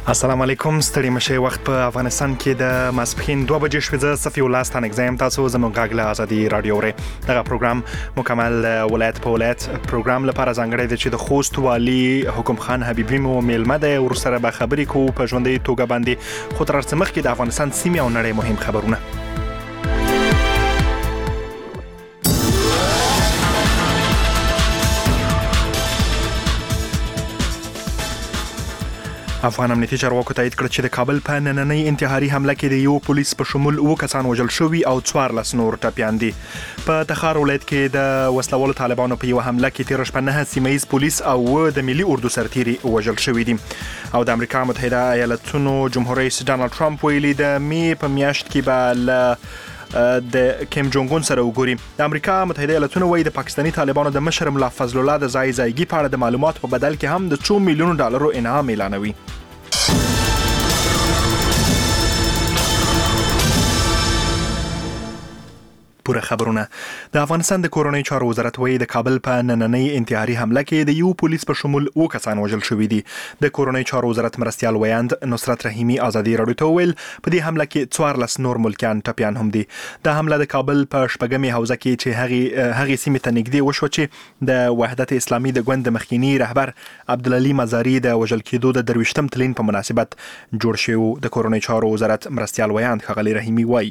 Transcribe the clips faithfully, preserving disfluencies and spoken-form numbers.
السلام علیکم. ستړي مشه وخت په افغانستان کې د ماسپخین دوه بجې شوې. زه صفي الله ستانک زم تاسو زموږ غاګله ازادي رادیو ری دغه پروګرام مکمل ولایت په ولایت پروګرام لپاره ځانګړی دی چې د خوست والي حکم خان حبیبی مو میلمه دی ورسره به خبرې کوو په ژوندۍ توګه باندې. خو تر څه مخکې د افغانستان سیمې او نړۍ مهم خبرونه. افغان امنیتي چارواکو تایید کړ چې د کابل په نننۍ انتحاري حمله کې د یو پولیس په شمول اوه کسان وژل شوي او څوارلس نور ټپیان دي. په تخار ولایت کې د وسلوالو طالبانو په یو حمله کې تیر شپه نه سیمه‌یز پولیس او د ملي اردو سرتیري وژل شوي دي. او د امریکا متحده ایالاتونو جمهور رئیس ډانلډ ټرمپ ویلي د می په میاشت کې به ل د کیم جونګ اون سره وګوري. د امریکا متحده ایالاتونو وايي د پاکستاني طالبانو د مشر ملا فضل الله د ځای ځایګي په اړه د معلوماتو په بدل کې هم د څو میلیونو ډالرو انعام اعلانوي. پوره خبرونه. د افغانستان د کورنۍ چارو وزارت وایي د کابل په نننۍ انتحاري حمله کې د یو پولیس په شمول اوه کسان وژل شوي دي. د کورنۍ چارو وزارت مرستیال ویاند نصرت رحیمي ازادي رادیو ته ویل په دې حمله کې څوارلس نور ملکیان ټپیان هم دي. د حمله د کابل په شپږمې حوزه کې چې هغه هغه سیمې ته نږدې وشو چې د وحدت اسلامي د ګوند مخکینی رهبر عبدالعلی مزاری د وژل کېدو د درویشتم تلین په مناسبت جوړ شوی. د کورنۍ چارو وزارت مرستیال ویاند ښاغلی رحیمي وایي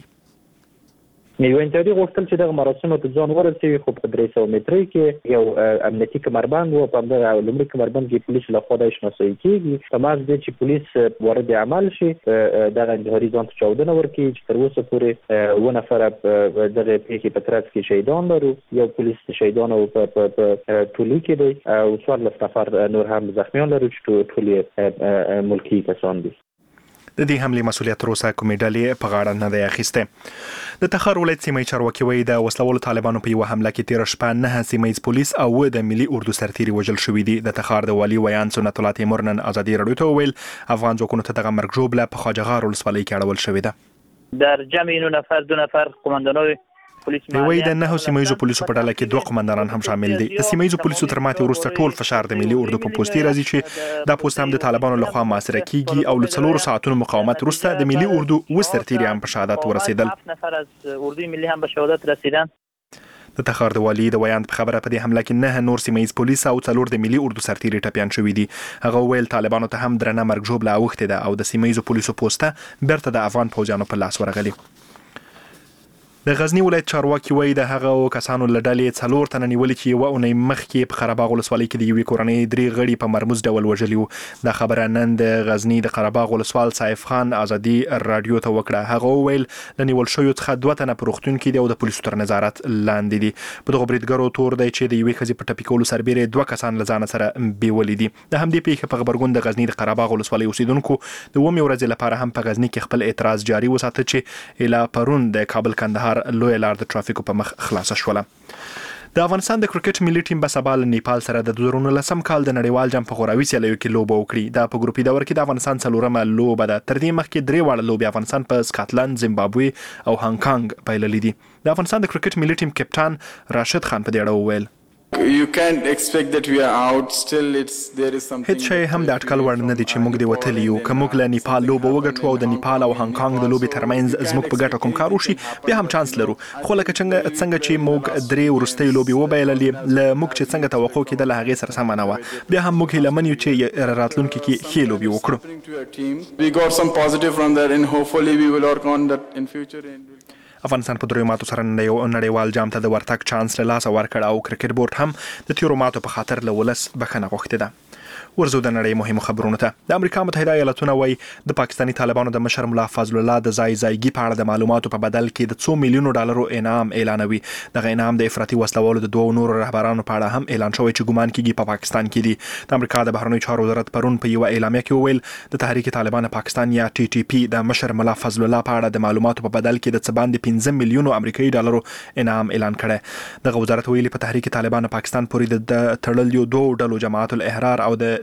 یو انتحاري غوښتل چې دغه مراسمو ته ځان ورسوي، خو په درې سوه مترۍ کې یو امنیتي کمربند و. په همدغه لومړي کمربند کې پولیس لخوا دا شناسایي کېږي. په محض دې چې پولیس وارد عمل شي دغه انتحاري ځان ته چاودنه ورکړي چې تر اوسه پورې اووه نفره دغه پیښې په ترڅ کې شهیدان لرو. یو پولیس د شهیدانو په ټولۍ کې دی او څوارلس نفر نور هم زخمیان لرو چې ټول یې ملکي کسان دي. د دې حملې مسؤلیت تر اوسه کومې ډلې په غاړه نه دی اخیستی. د تخار ولایت سیمه‌یي چارواکي وایي د وسلوالو طالبانو په یوه حمله کې تیر شپه نه سیمه‌یز پولیس او د ملي اردو سرتیري وژل شوي دي. د تخار د والي ویاند سنت الله تیمور نن ازادي رادیو ته وویل افغان ځواکونو ته دغه مرګ ژوبله په خواجهغار ولسوالۍ کې اړول شوې ده. در جمع اینو نفر دو نفر قماندانای وی د نه سیمه‌یزو پولیسو په ډله کې دوه قماندانان هم شامل دي. د سیمه‌یزو پولیسو تر ماتې وروسته ټول فشار د ملي اردو په پوستې راځي چې دا پوسټ هم د طالبانو لخوا محاصره کیږي او له څلورو ساعتونو مقاومت وروسته د ملي اردو اووه سرتیري هم په شهادت ورسېدل. نفر از اردوی ملی هم به شهادت رسیدن. د تخار د والي د ویاند په خبره په دې حمله کې نه نور سیمه‌یز پولیس او څلور د ملي اردو سرتیري ټپیان شوي دي. هغه ویل طالبانو ته هم درنه مرګ ژوبله اوښتې ده او د سیمه‌یزو پولیسو پوسټه بیرته د افغان پوځیانو په لاس ورغلي. د غزنی ولایت چارواکي وایي د هغه کسانو له ډلې څلور تنه نیولي چې یوه اونۍ مخکې په قره باغ ولسوالۍ کې د یوې کورنۍ درې غړي په مرموز ډول وژلي وو. دا خبره نن د غزنی د قره باغ ولسوال سایف خان ازادي رادیو ته وکړه. هغه وویل له نیول شویو څخه دوه تنه په روغتون کې دي او د پولیسو تر نظارت لاندې دي. په دغو بریدګرو تور دی چې د یوې ښځې په ټپي کولو سربیره دوه کسان له ځانه سره بیولي دي. د همدې پیښې په غبرګون د غزنی د قره باغ ولسوالۍ اوسیدونکو د اوومې ورځې لپاره هم په غزنی کې خپل اعتراض جاري وساته چې اله پرون د کابل کندهار لوی لار د ترافیکو په مخ خلاصه شوله. د افغانستان د کرکټ ملي ټیم به سبا له نیپال سره د دوه زره نولسم کال د نړیوال جام په غوراوي سیالیو کې لوبه وکړي. دا په ګروپي دور کې د افغانستان څلورمه لوبه ده. تر دې مخکې درې واړه لوبې افغانستان په سکاټلند، زیمبابوې او هانګ کانګ بایللې دي. د افغانستان د کرکټ ملي ټیم کپتان راشد خان په دې اړه وویل You can't expect that we are out. Still, it's there is something. هیڅ شی هم د اټکل وړ نه دی چې موږ دی وتلی یو. که موږ له نیپال لوبه وګټو او د نیپال او هانګ کانګ د لوبې ترمنځ زموږ په ګټه کوم کار وشي بیا هم چانس لرو. خو لکه څنګه څنګه چې موږ درې وروستۍ لوبې وبایللې له موږ چې څنګه توقع کېده له هغې سره سمه نه وه. بیا هم موږ هیله من یو چې راتلونکي کې ښې لوبې وکړو. We got some positive from that and hopefully we will work on that in future. افغانستان په دریو ماتو سره نړیوال جام ته د ورتګ چانس له لاسه ورکړ او کرکټ بورډ هم د تیرو ماتو په خاطر له ولس بخښنه غوښتې ده. ورزو د نړۍ مهمو خبرونو ته. د امریکا متحده ایالاتونو وايي د پاکستاني طالبانو د مشر ملا فضل الله د ځای ځایګي په اړه د معلوماتو په بدل کې د څو میلیونو ډالرو انعام اعلانوي. دغه انعام د افراطي وسلوالو د دوه نورو رهبرانو په اړه هم اعلان شوی چې ګمان کیږي په پاکستان کې دي. د امریکا د بهرنیو چارو وزارت پرون په یو اعلامیه کې وویل د تحریک طالبان پاکستان یا ټي ټي پی د مشر ملا فضل الله په اړه د معلوماتو په بدل کې د څه باندې پنځه میلیونو امریکایي ډالرو انعام اعلان کړی. دغه وزارت ویلي په تحریک طالبان پاکستان پورې د تړل یو دوه ډلو جماعت الاحرار او د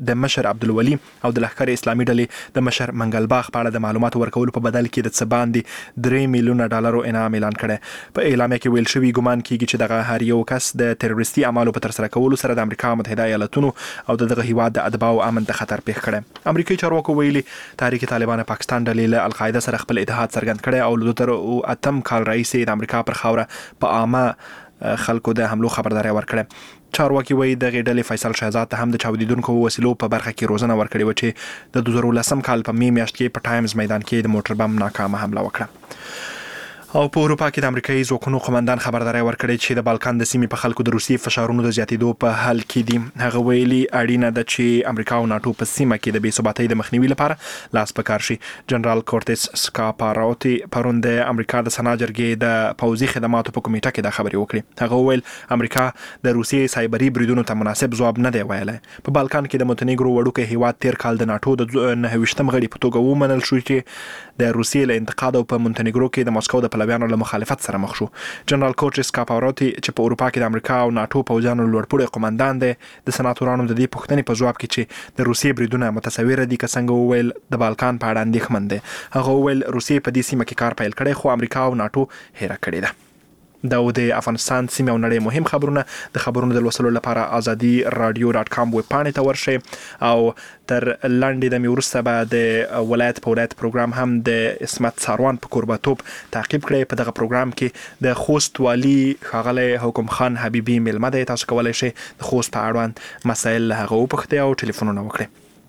د مشر عبدالولي او د لښکر اسلامي ډلې د مشر منګلباغ په اړه د معلوماتو ورکولو په بدل کې د څه باندې درې میلیونه ډالرو انعام اعلان کړی. په اعلامیه کې ویل شوی ګمان کیږي چې دغه هر یو کس د تروریستي اعمالو په ترسره کولو سره د امریکا متحده ایالاتونو او دغه هیواد د ادبا او امن ته خطر پیښ کړي. امریکایي چارواکو ویلي تحریک طالبان پاکستان ډلې له القاعده سره خپل اتحاد څرګند کړي او له تر اتم کال راهیسې د امریکا پر خاوره په عامه خلکو د حملو خبرداري ورکړه. چارواکي وایي دغه ډلې فیصل شهزاد ته هم د چاودیدونکو وسیلو په برخه کې روزنه ورکړې و چې د دوه زره ولسم کال په می میاشت کې په ټایمز میدان کې د موټر بم ناکامه حمله وکړه. او په اروپا کې د امریکایي ځواکونو قومندان خبرداري ورکړې چې د بالکان د سیمې په خلکو د روسي فشارونو د زیاتېدو په حال کې دي. هغه ویلي اړینه ده چې امریکا او ناتو په سیمه کې د بې ثباتۍ د مخنیوي لپاره لاس په کار شي. جنرال کورټس سکاپاروتی پرون د امریکا د سنا جرګې د پوځي خدماتو په کمیټه کې دا خبرې وکړې. هغه ویل امریکا د روسي سایبري بریدونو ته مناسب ځواب نه دی ویلی. په بالکان کې د مونټنیګرو وړوکی هیواد تیر کال د ناتو د نهه ویشتم غړي په توګه ومنل شو چې د روسیې له انتقاد او په مونټنیګرو کې د مسکو د پلویانو له مخالفت سره مخ شو. جنرال کورټس سکاپاروتی چې په اروپا کې د امریکا او ناتو پوځیانو لوړپوړي قومندان دی د سناتورانو د دې پوښتنې په ځواب کې چې د روسیې بریدونه متصوره دي که څنګه وویل د بالکان په اړه اندېښمن دی. هغه وویل روسیې په دې سیمه کې کار پیل کړی خو امریکا او ناتو هېره کړې ده. دا د افغانستان سیمه او نړۍ مهم خبرونه د خبرونو د لوستلو لپاره ازادي رادیو ډاټ کام ویب پاڼې ته ورشئ او تر لنډې دمې وروسته به د ولایت په ولایت پروګرام هم د اسمت ساروان په کوربتوب تعقیب کړئ. په دغه پروګرام کې د خوست والي ښاغلی حکم خان حبیبي میلمه دی. تاسو کولی شئ د خوست په اړوند مسایل له هغه وپوښتئ او ټلیفونونه وکړئ.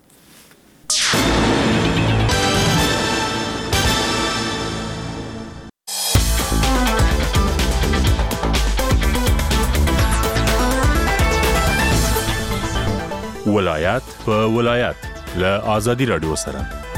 ولایت په ولایت له آزادي رادیو سره.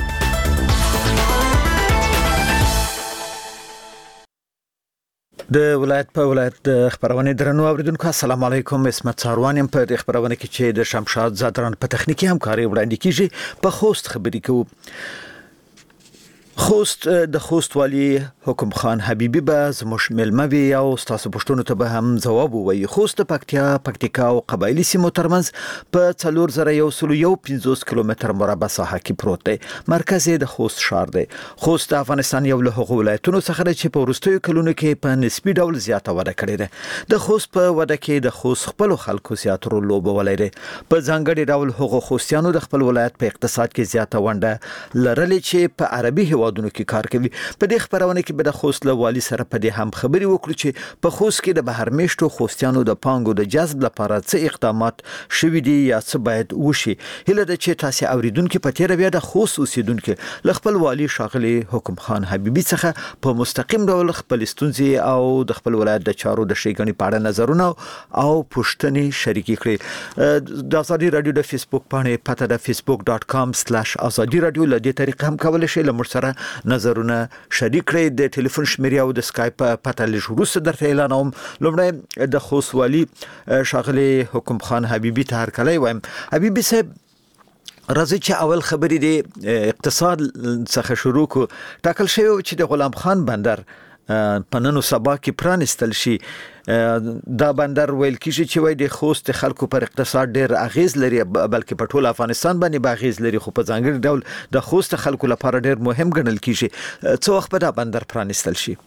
د ولایت په ولایت د خبرونه درنو اوریدونکو السلام علیکم. اسمت ساروان يم په خبرونه کې چې د شمشاد زادران په تخنیکی همکاري وړاندې کیږي. په خوست خبرې کوو. خوست د خوست والی حکم خان حبیبی به زموږ ملموي او تاسو پښتون ته به هم جواب وایي. خوست پکتیا پکتیکا او قبایلی سیمو ترمنځ په څلور زره یو سل یو پنځوس کیلومتر مربع ساحه کې پروت دی. مرکز د خوست ښار دی. خوست د افغانستان یو له هغو ولایتونو څخه دی چې په وروستیو کلونو کې په نسبی ډول زیاته وده کړې ده. د خوست په وده کې د خوست خپل خلکو زیات رول لوبولی دی. په ځانګړي ډول هغو خوستیانو د خپل ولایت په اقتصاد کې زیاته ونډه لرلې چې په عربي هیوادونو کې کار کوي. په دې خبرونه کې به د خوست له والي سره په دې هم خبرې وکړو چې په خوست کې د بهر میشتو خوستیانو د پانګو د جذب لپاره څه اقدامات شوي دي یا څه باید وشي. هله د چې تاسو اوریدونکو په تیر بیا د خوست اوسیدونکو ل خپل والي ښاغلي حکم خان حبیبي څخه په مستقیم ډول خپل ستونزې او د خپل ولایت د چارو د شیګنې په اړه نظرونه او پوښتنې شریکې کړې. د ازادي رادیو د فیسبوک پاڼې پته د فیسبوک ډاټ کام سلیش ازادي رادیو له دې طریقې هم کولای شئ له موږ سره نظرونه شریک کړئ. د ټلیفون شمیره او د اسکایپ پته لږ وروسته درته اعلانوم. لومړی د خوست والي ښاغلي حکم خان حبیبي ته هرکلی وایم. حبیبي صاحب راځي چې اول خبرې د اقتصاد څخه شروع کو. ټاکل شوی چې د غلام خان بندر په نن سبا کې پرانستل شي. دا بندر ویل کیږي چې وای د خوست خلکو پر اقتصاد ډیر اغیز لري بلکې په ټول افغانستان باندې باغیز لري خو په ځانګړي ډول د خوست خلکو لپاره ډیر مهم ګڼل کیږي. څو وخت به دا بندر پرانستل شي؟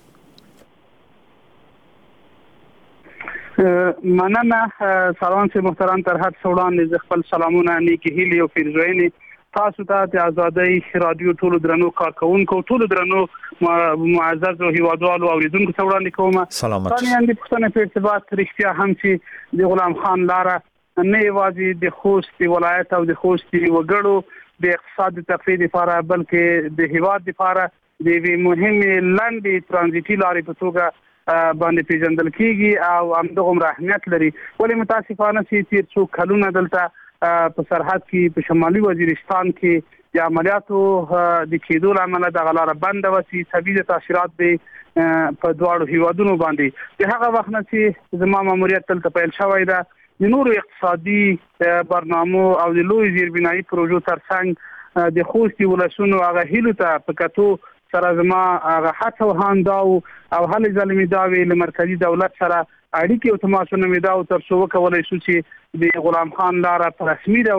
مننه سلام سي محترم تر هر څوړان ز خپل سلامونه نیکی هیلی او پیرزوینه تاسو ته د ازادي رادیو ټول درنو کارکونکو ټول درنو معزز او هیوادوالو اوریدونکو ته وړاندې کوم. سلامات. ثانیا د پښتنې په ارتباط رښتیا هم چې د غلام خان لاره نه یوازې د خوست ولایت او د خوست وګړو د اقتصاد تفریح لپاره بلکې د هیواد لپاره د یوې مهمې لنډې ترانزیتي لارې په توګه باندې پیژندل کیږي او همدغه اهمیت لري. ولې متاسفانه چې تیر څو کلونه دلته په سرحد کې په شمالي وزیرستان کې د عملیاتو د کېدو لامل د غلاره بند او سیاسي تاثیرات به په دواړو هیوادونو باندې د هغه وخت نه چې زموږ ماموریت تل پیل شوی دا د نورو اقتصادي برنامو او د لوی زیربنایي پروژو ترڅنګ د خوستي ولسونو هغه هیلو ته په کتو سره زما هغه هڅه وهانداو او هلې ځلمي داوي له مرکزی دولت سره اړیکې او تماسونه مې دا او تر څو کولای شو چې د غلام خان لاره په رسمي ډول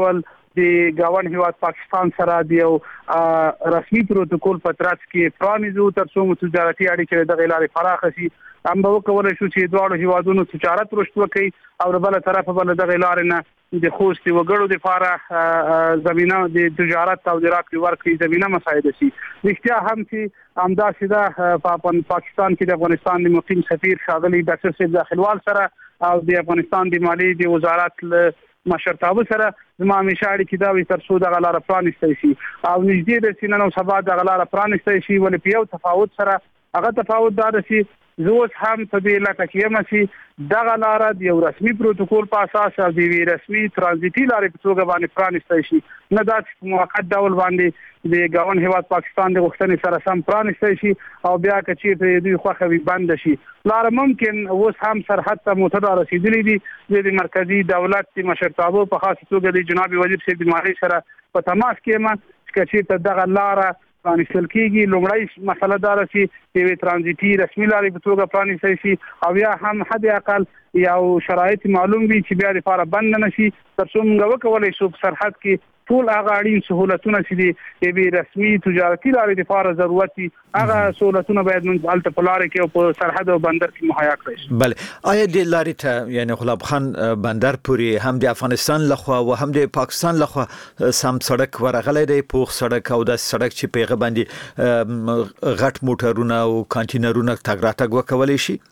د ګاون هیواد پاکستان سره د رسمي پروتوکول په ترڅ کې پرانیزو تر څو تجارتي اړیکې د غیلارې پراخه شي. هم به وکولای شو چې دواړو هیوادونو تجارت رشد وکړي او بل طرف بل د غیلارې نه د خوست وګړو د لپاره زمينه د تجارت او د راکړې ورکړې زمينه مساعده شي. رښتیا هم چې امدا سیده په پاکستان کې د افغانستان د مقیم سفیر ښاغلي ډاکټر سید داخلوال سره او د افغانستان د مالی د وزارت مشرتابه سره زما همیشه اړیکې دا وي تر څو د غلار پرانیستي شي او نږدې د سینن او سبا د غلار پرانیستي شي ولې په یو تفاوت سره هغه تفاوت دا رسي زوس هم په دې لکه کې مشي د غلار د یو رسمي پروتوکول په اساس او د رسمي ترانزیتي لارې په توګه باندې پرانیستي شي نه دا چې موقت ډول باندې د ګاون هیواد پاکستان د غوښتنې سره سم پرانیستي شي او بیا کچې په دوی خوخه وي بند شي. لار ممکن اوس هم سرحد ته متدا رسیدلې دي د مرکزی دولت د مشرتابه په خاص توګه د جناب وزیر سید مالی سره په تماس کې ما چې ته دغه لار پرانیستل کېږي. لومړی مسله دا ده چې یو ترانزیتي رسمي لارې په توګه پرانیستل شي او یا هم حد اقل یو شرایط معلوم وي چې بیا لپاره بند نه شي تر څو موږ وکولای شو په سرحد کې ټول هغه اړین سہولتونه چې د رسمي تجارتي لارې لپاره ضرورت دي هغه سہولتونه باید موږ الته په لارې کې او په سرحد او بندر کې مهیا کړی شي. بله آیا د لارې ته یعنی غلاب خان بندر پورې هم د افغانستان لخوا او هم د پاکستان لخوا سم سړک ورغلی دی پوخ سړک او د سړک چې پیغه باندې غټ موټرونه او کانټینرونه تګ راتګ وکولای شي؟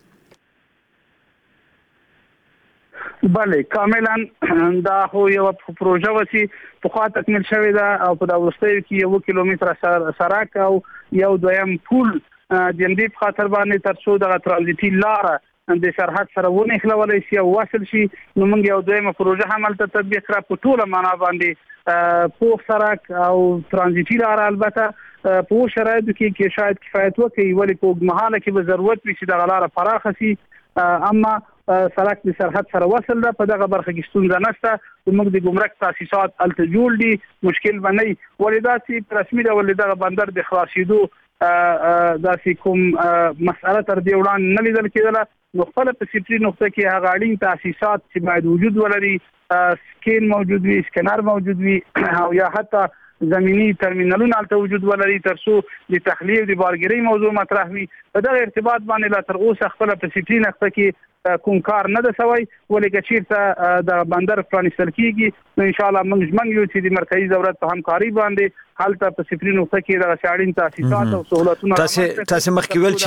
بله کاملا دا خو یو پروژه وسی په خوا تکمیل شوې ده او په دا وروستیو کې یو کیلومتر سړک او یو دویم پل د دې په خاطر باندې تر څو د ترانزیتي لار د سرحد سره ونه خلولای شي او وصل شي نو موږ یو دویمه پروژه هم تل تطبیق کړه په ټوله معنا باندې پوخ سړک او ترانزیتي لار البته په شرایطو کې کې شاید کفایت وکړي ولې په محاله کې به ضرورت وي چې د غلار پراخه شي اما سړک د سرحد سره وصل ده په دغه برخه کې ستونزه نشته موږ د ګمرک تاسیسات الته جوړ دي مشکل باندې ولې چې رسمي ډول دغه بندر د خلاصېدو داسې کوم مسأله تر دې وړاندې نه لیدل کېدله نو خپل په سپری نقطه کې هغه اړین تاسیسات چې باید وجود ولري سکین موجود وي سکینر موجود وي او یا حتی زمینی ترمینالونه الته وجود ولري تر څو د تخلیه د بارګری موضوع مطرح وي په دغه ارتباط باندې لا تر اوسه خپل په سپری نقطه کې کوم کار نه ده سوی ولې که چیرته د بندر پرانیستل کېږي نو ان شاء الله موږ ژمن یو چې د مرکزی دولت په همکاري باندې هلته په سپری نقطه کې د اړین تاسیسات او سہولتونه تاسو تاسو مخکې ویل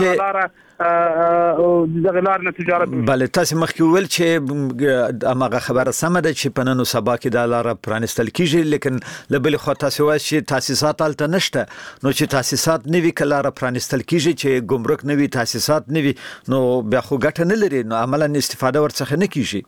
چې د غلار نه تجارت بله تاسو مخکې ویل چې اماغه خبره سمه ده چې په نن سبا کې د لار پرانیستل کېږي لیکن لبل خو تاسو وایي چې تاسیسات الته نشته نو چې تاسیسات نوي کلار پرانیستل کېږي چې ګمرک نوي تاسیسات نوي نو بیا خو ګټه نه لري نو عملاً استفاده ورڅخه نه کیږي.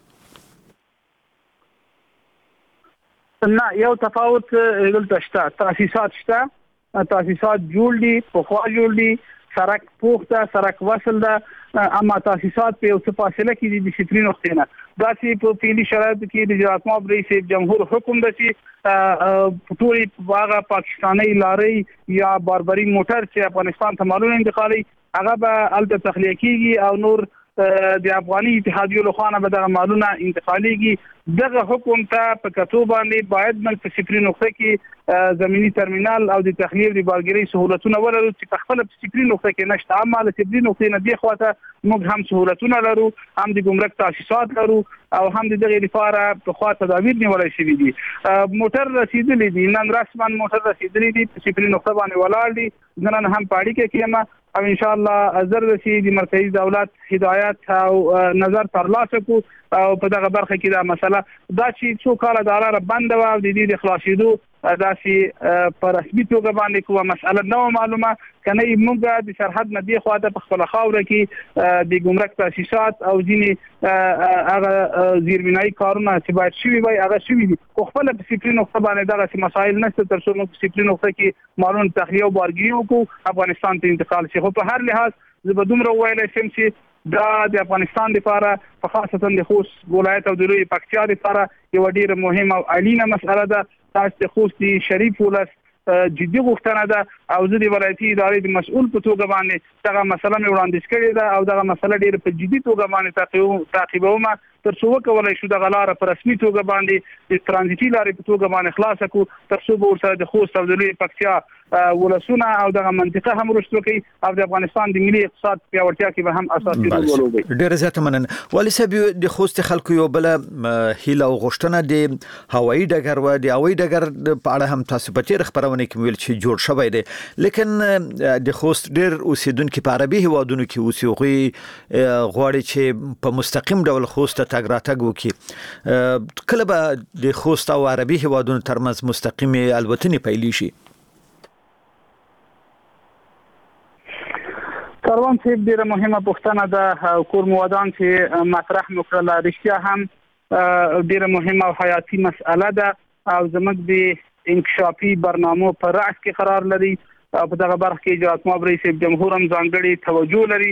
نه یو تفاوت دلته شته تاسیسات شته تاسیسات جوړ دي په خوا جوړ دي سړک پوخته سړک وصل ده اما تاسیسات په اوسه فاصله کې دي د سپری نقطې نه دا چې په پیلي شرایطو کې د جمهوریت ماب رئیس جمهور حکم ده چې ټول واغه پاکستاني لارې یا باربري موټر چې افغانستان ته مالونه انتقالي هغه به الته تخلیه کیږي او نور د افغاني اتحادیو لخوا به دغه مالونه انتقاليږي دغه حکم ته په کتو باندې باید موږ په سپری نقطه کې زمینی ترمینال او د تخلیه د بارګری سہولتونه ولرو چې خپل په سپری نقطه کې نشته اما د سپری نقطې نه دی خواته موږ هم سہولتونه لرو هم د ګمرک تاسیسات لرو او هم د دغه لپاره په خوا تدابیر نیولای شوی دي موټر رسیدلې دي نن رسما موټر رسیدلې دي په سپری نقطه باندې ولاړ دي نن هم پاړی کې کیما او ان شاء الله زر رسي د مرکزی دولت هدایت او نظر ترلاسه کو او په دغه برخه کې دا مسله دا چې څو کال د لار بند و او د دې خلاصېدو دا چې په رسمي توګه باندې کومه مسله نو معلومه کنه موږ د سرحد نه دی خواته په خپل خاور کې د ګمرک تاسیسات او ځینې هغه زیربنایي کارونه چې باید شوي وي هغه شوي دي خو خپل په سپری نقطه باندې دغه مسایل نشته تر څو موږ په سپری نقطه کې معلومه تخلیه او بارګری وکړو افغانستان ته انتقال شي خو په هر لحاظ زه به دومره ویلی شم چې دا د افغانستان لپاره په خاصتا د خوست ولایت او د لوی پکتیا لپاره یو ډیره مهمه او اړینه مسله ده تاسو د خوست شریف ولس جدي غوښتنه ده او زه د ولایتي ادارې د مسؤل په توګه باندې دغه مسله مې وړاندیز کړې ده او دغه مسله ډیره په جدي توګه باندې تعقیبوم تر څو وکولای شو د غلار پر رسمي توګه باندې د ترانزیتي لارې په توګه باندې خلاص کو تر څو به ورسره د خوست او د لوی پکتیا ولسونه او د منطقه هم رشد وکړي او د افغانستان د ملي اقتصاد پیاوړتیا کې به هم اساسي رول ولوبي. ډېر زیات مننه. والي صاحب د خوست خلکو یو بل هیله او غوښتنه د هوایي ډګر و د هوایي ډګر په اړه هم تاسو په تیر خبرونه کې ویل چې جوړ شوی دی، لیکن د خوست ډېر اوسیدونکو په عربي هوادونو کې اوسېږي غواړي چې په مستقیم ډول خوست ته تګ راتګ وکړي. کله به د خوست او عربي هوادونو ترمنځ مستقیمه الوتنې پیلې شي؟ کاروان صاحب ډیره مهمه پوښتنه ده. کور موادان چې مطرح وکړه رښتیا هم ډیره مهمه او حیاتي مسأله ده او زموږ د انکشافي برنامو پر رأس کې قرار لري. په دغه برخه کې جناب محمد رئیس جمهور هم ځانګړي توجه لري.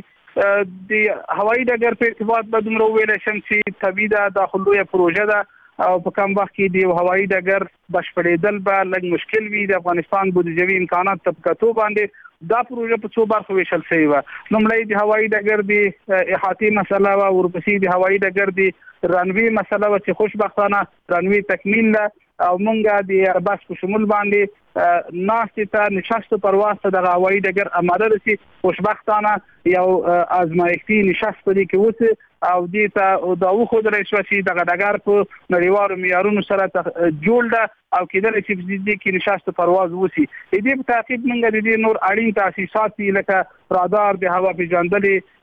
د هوایي ډګر په ارتباط به دومره ویل شم چې طبیعي ده داخلویه پروژه ده او په کم وخت کې د هوایي ډګر بشپړېدل به لږ مشکل وي. د افغانستان بودیجوي امکانات په کتو باندې دا پروژه په څو برخو ویشل شوی و. لومړی د هوایي ډګر د احاطې مسله و، ورپسې د هوایي ډګر د رنوي مسله و چې خوشبختانه رنوي تکمیل ده او مونږه د ایرباس په شمول باندې ناشته ته نشست پرواز ته د هوایي ډګر اماده رسي. خوشبختانه یو ازمایښتي نشست پرې کې وته او دې ته دا وخدای شو چې د ډګر په نړیوالو معیارونو سره جوړ ده او کېدل چې په دې کې نشست پرواز وسی. دې په تعقیب موږ د دې نور اړین تاسیسات لکه رادار د هوا پیژندلې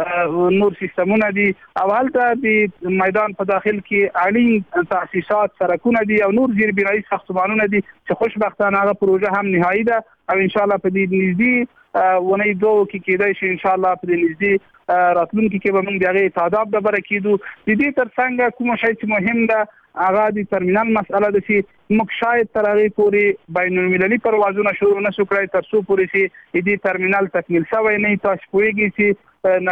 نور سیستمونه دي او هلته د میدان په داخل کې اړین تاسیسات سرکونه دي او نور زیر بنایي ساختمانونه دي چې خوشبختانه هغه پروژه هم نهایی ده او ان شاء الله په دې نږدې ونې دوه کې کېدای شي ان شاء الله په دې نږدې راتلونکي کې به موږ دغه تعداد د بره کېدو. د دې ترڅنګ کوم شی چې مهم ده هغه د ترمینال مسأله ده چې موږ شاید تر هغه پورې بین المللي پروازونه شروع نشو کړای تر څو پورې چې دې ترمینال تکمیل شوی نه. تاسو پوهیږئ چې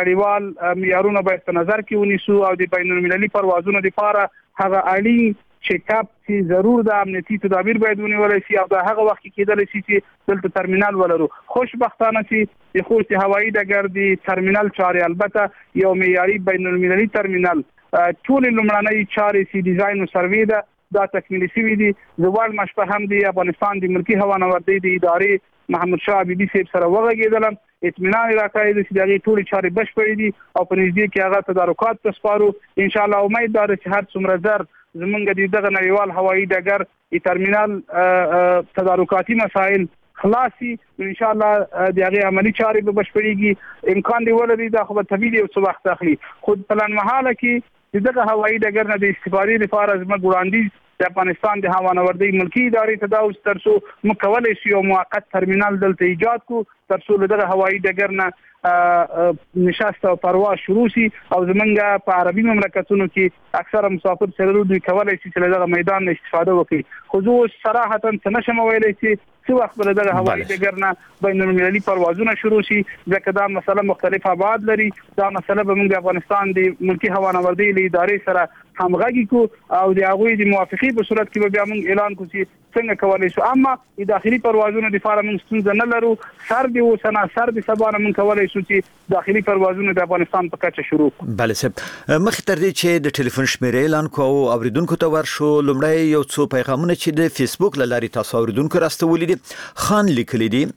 نړیوال معیارونه باید په نظر کې ونیسو او د بین المللي پروازونو لپاره هغه اړین چیک اپ چې ضرور د امنیتي تدابیر باید ونیول شي او د هغه وخت کې کېدل شي چې دلته ترمینال ولرو. خوشبختانه چې د خوست هوایي ډګر د ترمینال چارې البته یو معیاري بین المللي ترمینال ټول لومړنۍ چارې چې ډیزاین او سروې ده دا تکمیل شوی دي. زوال مشپه هم د افغانستان د ملکی هوانوردی د ادارې محمد شاه بیبي صاحب سره وغږېدلم، اطمینان راکړی دی چې دغه ټول چارې بشپړې دي او په نږدې کې هغه تدارکات تسپارو. ان شاء الله امید ده چې هر څومره زر زمونږ دغه نړیوال هوایي ډګر د ترمینال تدارکاتي مسائل خلاصي ان شاء الله د هغه عملی چارې به بشپړېږي. امکان دی ولري دا خو طبيعي دی او څه وخت اخلي. خود پلان محاله کې دغه هوایي ډګر نه د استفادې لپاره زموږ وړاندیز د افغانستان د هوانوردی ملکی ادارې ته دا اوس تر څو مکولای شي او موقت ترمینال دلته ایجاد کو تر څو دغه هوایي ډګر نه نشست او پرواز شروع شي او زمونږ په عربي مملکتونو کې اکثره مسافر سره دوی کولای شي چې دغه میدان استفاده وکړي. خو زه صراحتا څه نشم ویلای چې څه وخت به دغه هوایي ډګر نه بین المللي پروازونه شروع شي ځکه دا مسله مختلف ابعاد لري. دا مسله به موږ افغانستان د ملکی هوانوردی ادارې سره همغږي کو او د هغوی د موافقې په صورت کې به بیا موږ اعلان کوو چې څنګه کولای شو. اما د داخلي پروازونو لپاره موږ ستونزه نه لرو. سر دی اوسنه سر دی سبا نه موږ کولای شو چې داخلي پروازونه د افغانستان په کچه شروع کړو. بله صاحب مخ تر دې چې د ټلیفون شمیرې اعلان کوو اوریدونکو ته ورشو لومړی یو څو پیغامونه چې د فیسبوک لاري تاسو اوریدونکو راستولې دي. خان لیکلي دي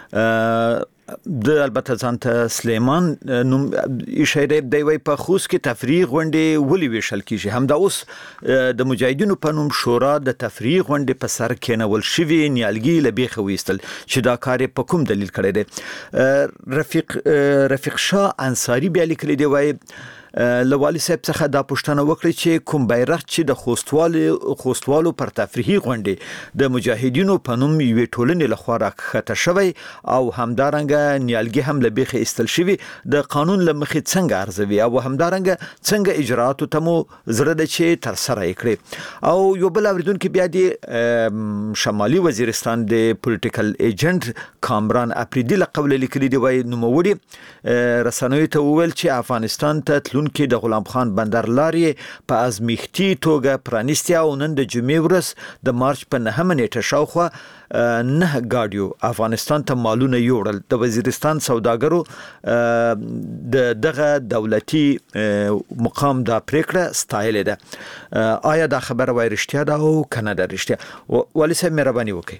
د البته ځانته سلیمان نوم اشاره دی وای په خوست کې تفریغ غونډې ولې ویشل کیږي. همدا اوس د مجاهدینو په نوم شورا د تفریغ غونډې په سر کېنول شوی نیالګي لبیخ وېستل چې دا کار په کوم دلیل کړی دی. رفیق رفیق شاه انصاری بیا لیکلی دی وای لوالي صاحب څخه دا پوښتنه وکړي چې کوم بیرغ چې د خوستوالو خوستوالو پر تفریحي غونډې د مجاهدینو په نوم یوې ټولنې لخوا راکښته شوی او همدارنګه نیالګي هم له بیخه ایستل شوی د قانون له مخې څنګه ارزوي او همدارنګه څنګه اجراتو ته مو زړه د چې تر سره کړي. او یو بل اوریدونکو بیا د شمالي وزیرستان د پولیټیکل ایجنټ کامران اپریدي له قبل لیکلي دی وای نو موړي رسنوي ته وویل چې افغانستان ته چلونکي د غلام خان بندر لارې په ازمیښتي توګه پرانیستي او نن د جمعې ورځ د مارچ په نهمه نیټه شاوخوا نه ګاډیو افغانستان ته مالونه یوړل. د وزیرستان سوداګرو د دغه دولتي مقام دا پریکړه ستایلې ده. آیا دا خبره وای رښتیا ده او کنه ده رښتیا؟ والي صاحب مهرباني وکړئ.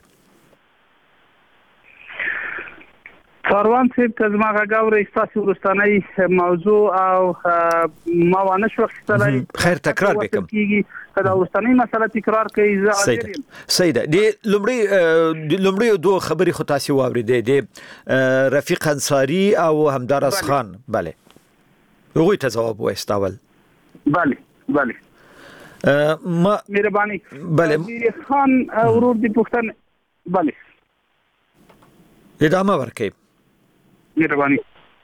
کاروان صاحب که زما غاوري ستاسو ورستاني موضوع او ما ونه شو خستلای خیر تکرار وکم کدا ورستاني مسله تکرار کوي زه سید سید دی لمړی لمړی دوه خبري خو تاسو واورېدې دی رفیق انصاری او همدارس خان. بله هغوی ته جواب وایستاول. بله بله ما مهرباني. بله خان ورور دی پښتن. بله ادامه ورکړئ. مهرباني.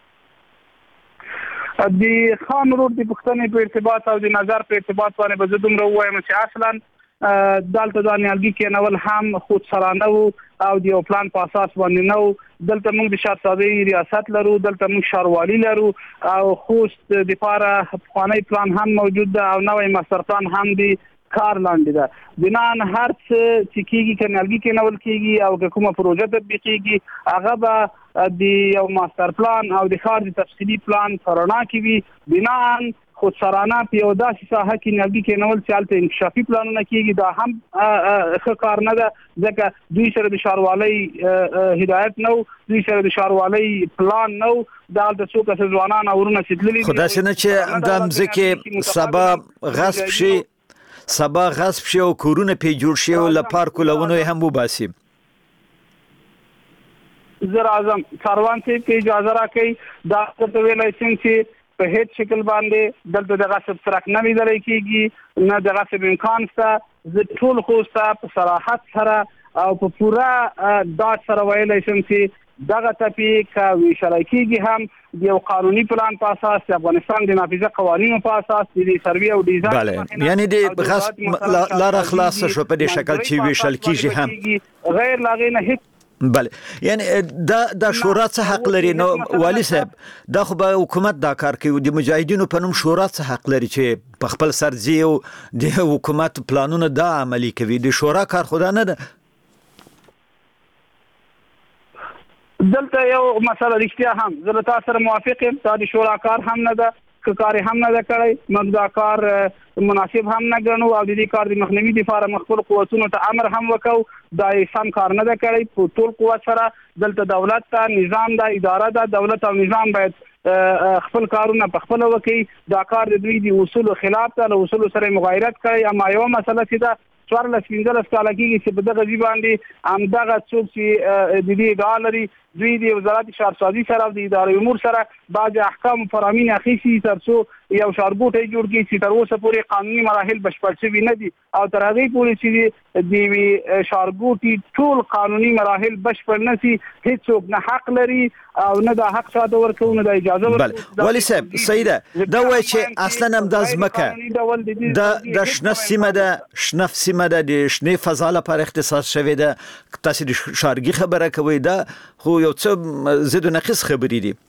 د خان ورور د پښتنې په ارتباط او د نظر په ارتباط باندې به زه دومره ووایم چې اصلا دلته د نیالګي کې نول هم خود سرانه او د یو پلان په اساس باندې نو دلته موږ د شاهزادګۍ ریاست لرو، دلته موږ ښاروالي لرو او خوست د لپاره افغاني پلان هم موجود ده او نوې ماستر پلان هم دی کار لاندې ده. بنان هر څه چې کېږي که نیالګي کې نول کېږي او که کومه پروژه تطبیقېږي هغه به د یو ماستر پلان او د ښار د تفصیلي پلان په رڼا کې وي. بنان خودسرانه په یو داسې ساحه کې نیالګي کې نول چې هلته انکشافي پلانونه کېږي دا هم ښه کار نه ده ځکه دوی سره د ښاروالۍ هدایت نه و، دوی سره د ښاروالۍ پلان نه و. دا هلته څو کسه ځوانان او ورونه چې تللي خو داسې نه چې دا مځکې سبا غصب شي سبا غصب شي او کورونه پې جوړ شي او له پارکو لونو یې هم وباسي. زه راځم کاروان صاحب کې اجازه راکړئ. دا درته ویلی شم چې په هیڅ شکل باندې دلته د غصب څرک نه لیدلی کېږي، نه د غصب امکان شته. زه ټول خوست ته په صراحت سره او په پوره ډاډ سره ویلی شم چې دغه تپې که ویشلی کېږي هم د یو قانوني پلان په اساس د افغانستان د نافذه قوانینو په اساس د سروې او ډیزاین بله یعنی د غصب لاره خلاصه شو په دې شکل چې ویشل کېږي هم غیر لاغې نه هیڅ. بله یعنی دا د شورا څه حق لري؟ نو والي صاحب دا خو به حکومت دا کار کوي، د مجاهدینو په نوم شورا څه حق لري چې په خپل سر ځي او د حکومت پلانونه دا عملي کوي؟ د شورا کار خو دا نه ده. دلته یو مسله رښتیا هم زه له تاسو سره موافق یم، دا د شورا کار هم نه ده، که کار هم نه ده کړی، موږ دا کار مناسب هم نه ګڼو او د دې کار د مخنیوي لپاره خپل قوتونو ته امر هم وکړو. دا سم کار نه ده کړی. په ټول قوت سره دلته دولت ته نظام ده، اداره ده، دولت او نظام باید خپل کارونه په خپل وکړي. دا کار د دوی د اصولو خلاف ده، له اصولو سره مغایرت کوي. اما یو مسله چې ده څوارلس پنځلس کاله کېږي چې په دغه ځای باندې همدغه څوک چې د دې ادعا لري دوی د وزارت ښارسازي سره او د ادارې امور سره بعضې احکام فرامین اخیستي تر څو یو ښارګوټی جوړ کړي چې تر اوسه پورې قانوني مراحل بشپړ شوي نه دي او تر هغې پورې چې د یوې ښارګوټي ټول قانوني مراحل بشپړ نه شي هېڅوک نه حق لري او نه دا حق چاته ورکوو نه دا اجازه ورکوو. والي صاحب سیده دا وایي چې اصلا هم دا ځمکه د شنه سیمه ده، شنه سیمه ده، د شنې فضا لپاره اختصاص شوې ده. تاسو د ښارګي خبره کوئ، دا خو یو څه ضد و نقیص خبرې دي.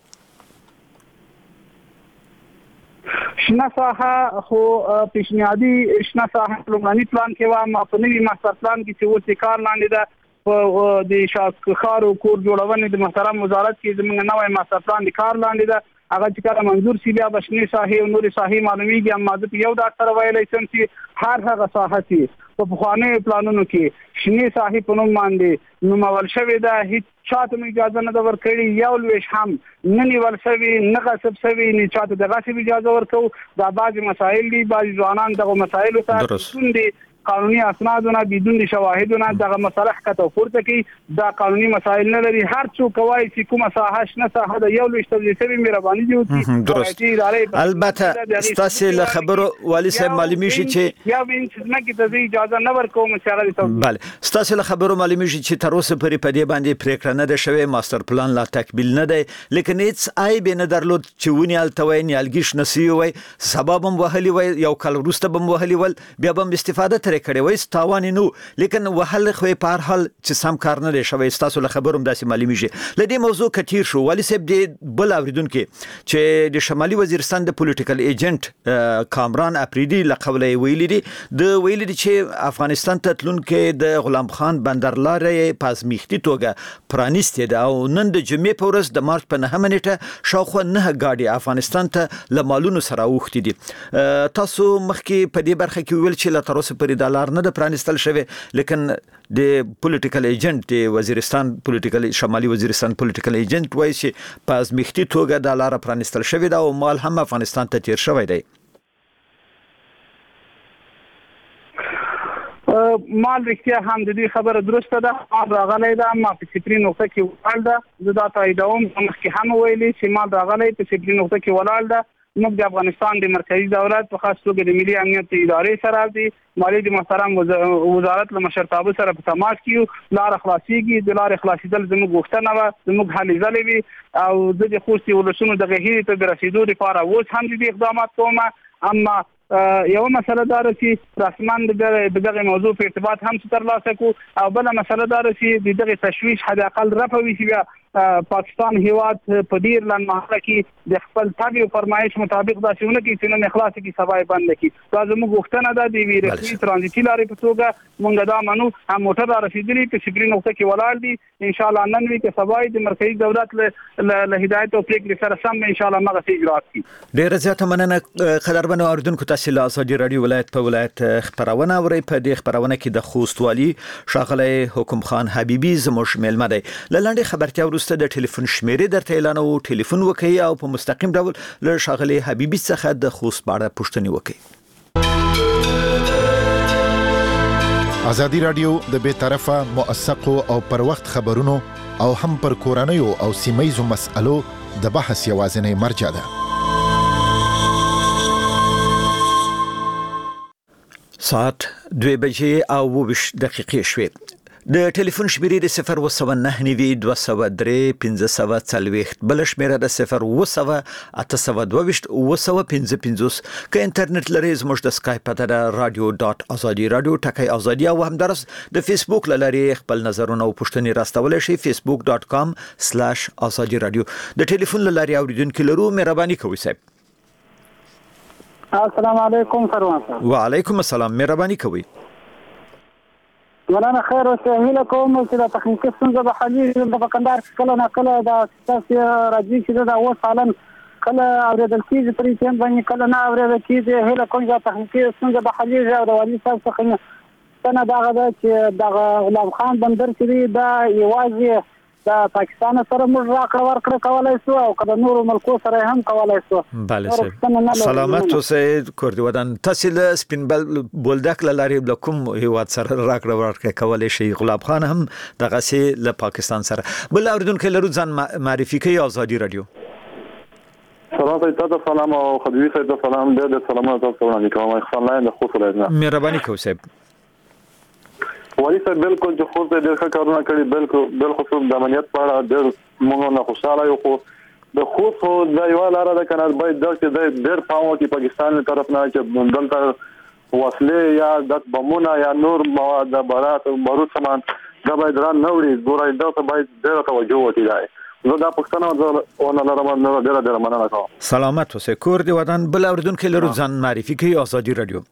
شنه ساحه خو پیشنهادي شنه ساحه لومړني پلان کې وه، ما په نوي ماستر پلان کې چې اوس کار لاندې ده په د ښار او کور جوړونې د محترم وزارت کې زموږ نوی ماستر پلان د کار لاندې ده. هغه چې کله منظور شي بیا به شنې ساحې او نورې ساحې معلومیږي. اما زه په یو ډاډ سره ویلی شم چې هر هغه ساحه چې په پخوانیو پلانونو کې شنې ساحې په نوم باندې نومول شوې ده هیڅ چاته مو اجازه نه ده ورکړې، یو لویش هم نه نیول شوي، نه غصب شوي، نه چاته د غصب اجازه ورکوو. دا بعضې مسایل دي، بعضې ځوانان دغو مسایلو ته بدون د قانوني اسنادونه بدون د شواهدونه دغه مسله ښکته پورته کوي. دا قانوني مسایل نه لري. هر څوک وایي چې کومه ساحه شنه ساحه ده یو لویش توضیح شوي مهرباني دې وکړي. البته ستاسو له خبرو والي صاحب معلومیږي چې یا وین چې ځمکې ته زه اجازه نه ورکوم چې هغه دې بله ستاسو له خبرو معلومیږي چې تر اوسه پورې په دې باندې پریکړه نه ده شوې، ماستر پلان لا تکمیل نه دی، لیکن هیڅ عیب نه درلود چې ونې هلته وای نیالګي شنه سوي وای، سبا به هم وهلي وای، یو کال وروسته به هم وهلي ول، بیا به هم استفاده سره کړی وای ستاوان نو لیکن وهل خو په هر حال چې سم کار نه شوی تاسو له خبروم داسې معلومیږي لدې موضوع کثیر شو ولی صاحب دې بل اوریدونکو چې د شمالي وزیرستان د پولیټیکل ایجنټ کامران اپریدي لقبلې ویلي دي د ویلي دي چې افغانستان ته تلونکو د غلام خان بندرلارې پازمیختی توګه پرانیستي ده او نن د جمعې په ورځ د مارچ په نهمه نیټه شاوخوا نه ګاډي افغانستان ته لمالونو سره اوختي دي تاسو مخکې په دې برخه کې ویل چې لا تر اوسه پرې د لار نه د پرانیستل شوی لیکن د پولیټیکل ایجنټ د وزیرستان پولیټیکل شمالي وزیرستان پولیټیکل ایجنټ وایي چې په ازمیختي توګه د لار پرانیستل شوی دا او مال هم افغانستان ته تیر شوی دی مال رښتیا هم د دې خبره درسته ده مال راغلی ده ما په صفري نقطه کې ولاړ ده زه دا تاییدوم مخکې هم ویلي چې مال راغلی په صفري نقطه کې ولاړ ده موږ د افغانستان د مرکزی دولت په خاص توګه د ملي امنیت ادارې سره د مالی د محترم وزارت له مشرتابه سره په تماس کې لار خلاصيږي د لار خلاصیدل زموږ غوښتنه وه زموږ هلې ځلې وي او د د خوست ولسونو د غهیرې ته د رسیدو لپاره اوس هم د اقدامات کوم اما یو مسله دار چې رسمان د دغه موضوع په ارتباط هم ترلاسه کو او بل مسله دار چې د دغه تشویش حد اقل رفع وي چې پاکستان هیواد په ډیر لن محله کې د خپل طبي او فرمایش مطابق دا شونه کې چې نن اخلاص کې سبای بند کی دا زموږ غوښتنه ده د ویرخي ترانزیتي لارې په توګه مونږ دا منو هم موټر را رسیدلی په صفري نقطه کې ولاړ دي ان شاء الله نن وی کې سبای د مرکزی دولت له هدایت او پریکړې سره سم ان شاء الله مغه اجرات کی ډیر زیاته مننه قدرمنو اوریدونکو تاسو له ازادي رادیو ولایت په ولایت خبرونه اوري په دې خبرونه کې د خوست والی شاغله حکم خان حبیبی زموږ ملمه دی لاندې خبرتیا ورسته د ټلیفون شمیرې درته اعلان او ټلیفون وکي او په مستقیم ډول له شاغله حبیبی څخه د خوست باړه پوښتنه وکي ازادي رادیو د بے طرفه موثقو او پر وخت خبرونو او هم پر کورنیو او سیمایزو مسألو د بحث یوازینی مرجع ده ساعت دوه بجې او ویش دقیقې شوې د ټلیفون شمیرې د صفر وسو نه نیوي دوه سوه درې پنځه سوه څلوېښت بل شمیره د صفر وسو اته سوه دوه ویشت اوه سوه پنځه پنځوس که انټرنیټ لري زموږ د اسکایپ پته ده رادیو ډاټ ازادي رادیو ټکی ازادي او همدارس د فیسبوک لاري خپل نظرونه او پوښتنې راستولای شي فیسبوک ډاټ کام سلاش ازادي رادیو د ټلیفون لاري اوریدونکو لرو مهرباني کوئ صاحب السلام علیکم فروان صاحب وعلیکم السلام مهرباني کوئ مولانا خیر او هیله کوم چې د تخنیکي ستونزې په حل د بکندار کله نه کله د تاسو راځي چې دا اوس حالن کله اوریدل کیږي پرې چې باندې کله نه اوریدل کیږي هیله کوم چې تخنیکي ستونزې په حل او د والي صاحب څخه څنګه دا غدا چې د غلام خان بندر چې دا یوازې د پاکستان سره موږ راکړه ورکړه کولای شو او کله نور ملکو سره هم کولای شو بله سه سلامت اوسئ کوردی ودان تاسو له سپین بل بولدک لاري کوم هیواد سره راکړه ورکړه کولای شي غلام خان هم دغه سي له پاکستان سره بل اوریدونکو لرو ځان معرفي کوي ازادي رادیو سلام تاسو سلام او خدوی صاحب سلام د سلامات تاسو وړاندې کوم احسان لاین د خو سره مهرباني کوئ صاحب ولی سره بالکل چې خو دې ښه کارونه کړی بالکل بالخصوص د امنیت په اړه ډېر موږ نه خوشاله یو خو د خو خو د یو لاره د کنار باید د چې د ډېر پاو کې پاکستان طرف نه چې دلته وسلې یا د بمونه یا نور مواد بارات او بارود سامان دا باید ران نوړي ګورای دا باید ډېر توجه وکړي زه دا پښتنه او نه لرم نه ډېر ډېر مننه کوم سلامت اوسئ کوردی ودان بل اوریدونکو لرو ځان معرفي کوي ازادي رادیو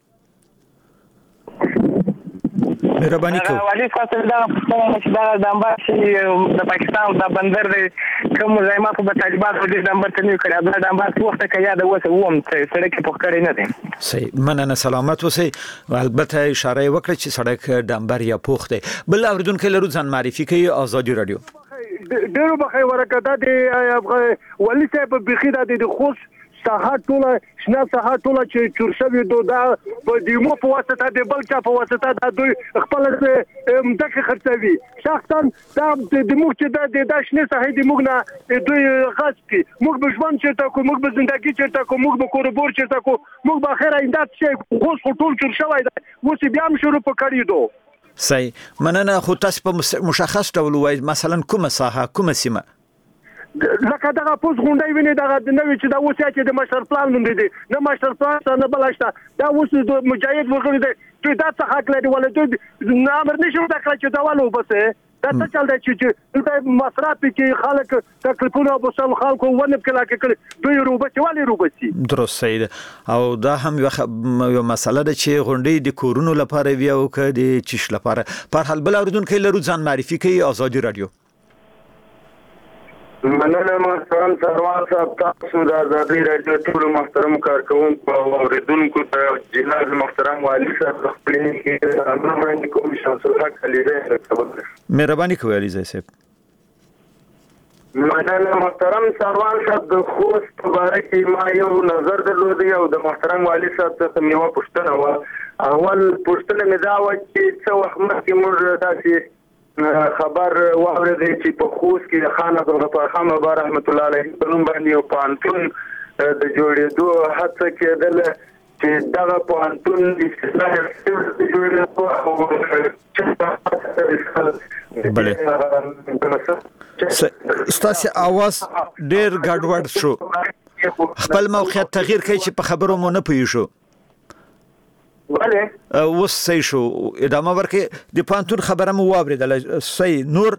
مهرباني کوم والی خاطر دا چې دا د امباسي د پاکستان د بندر کوم ځای ما په طالبان د نمبر ته نیو کړی دا د امباسي وخت کې یاد وسه ووم چې سړک په کړی نه دی صحیح مننه سلامت اوسئ البته اشاره وکړه چې سړک ډمبر یا پوخ دی بل اوریدونکو لرو ځان معرفي کوي ازادي رادیو ډیرو بخیر ورکړه د ولی صاحب بخیر د خوش ساحه ټوله شنه ساحه ټوله چې چورشوي دو دا په دیمو په واسطه د بل چا په واسطه د دوی خپل مدکه خرڅوي شخصا دا د موږ چې د د شنه ساحه د موږ نه دوی غاص کی موږ به ژوند چیرته کو موږ به زندگی چیرته کو موږ به کوربور چیرته کو موږ به خیر آینده چې خو ټول چورشوي دا اوس بیا هم شروع پکړی دو صحیح مننه خو تاسو په مشخص ډول وایي مثلا کومه ساحه کومه سیمه لکه دغه پوس غونډې ویني دغه نوې چې دا اوس چې د مشر پلان نوم دی نه مشر پلان څه نه بلاشته دا اوس د مجاهد وګړي دی چې دا څه حق لري ولې دوی امر نشو دا کړی چې دا والو بسه دا څه چل دی چې د مصرف کې خلک تکلیفونه وبسل خلکو ونه کلا کې دوی روبه والي روبسي درست سید او دا هم یو مسله ده چې غونډې د کورونو لپاره وی او که د چش لپاره پر حال بل اوردونکو لرو ځان معرفي کوي آزادي رادیو مننه محترم سروان صاحب تاسو د آزادي رادیو ټول محترم کارکونکو او اوریدونکو ته جناب محترم والی صاحب خپل کې امر باندې کوم شمس الحق علیزه مهرباني کوي علیزه صاحب مننه محترم سروان صاحب د خوست په اړه کې ما یو نظر درلود او د محترم والی صاحب څخه مې و پوښتنه و اول پوښتنه مې دا و چې څو وخت مخکې موږ تاسو خبر واورید چې په خوست کې خان عبدالغفار خان بابا رحمت الله علیه په نوم باندې یو پانتون د جوړېدو هڅه کېدله چې دغه پانتون د بله ستاسو आवाज ډېر ګډوډ شو خپل موقعیت تغییر کوي چې په خبرو مو نه پوهیږو بله اوس صحیح شو ادامه ورکړئ د پانتون خبره مو واورېدله صحیح نور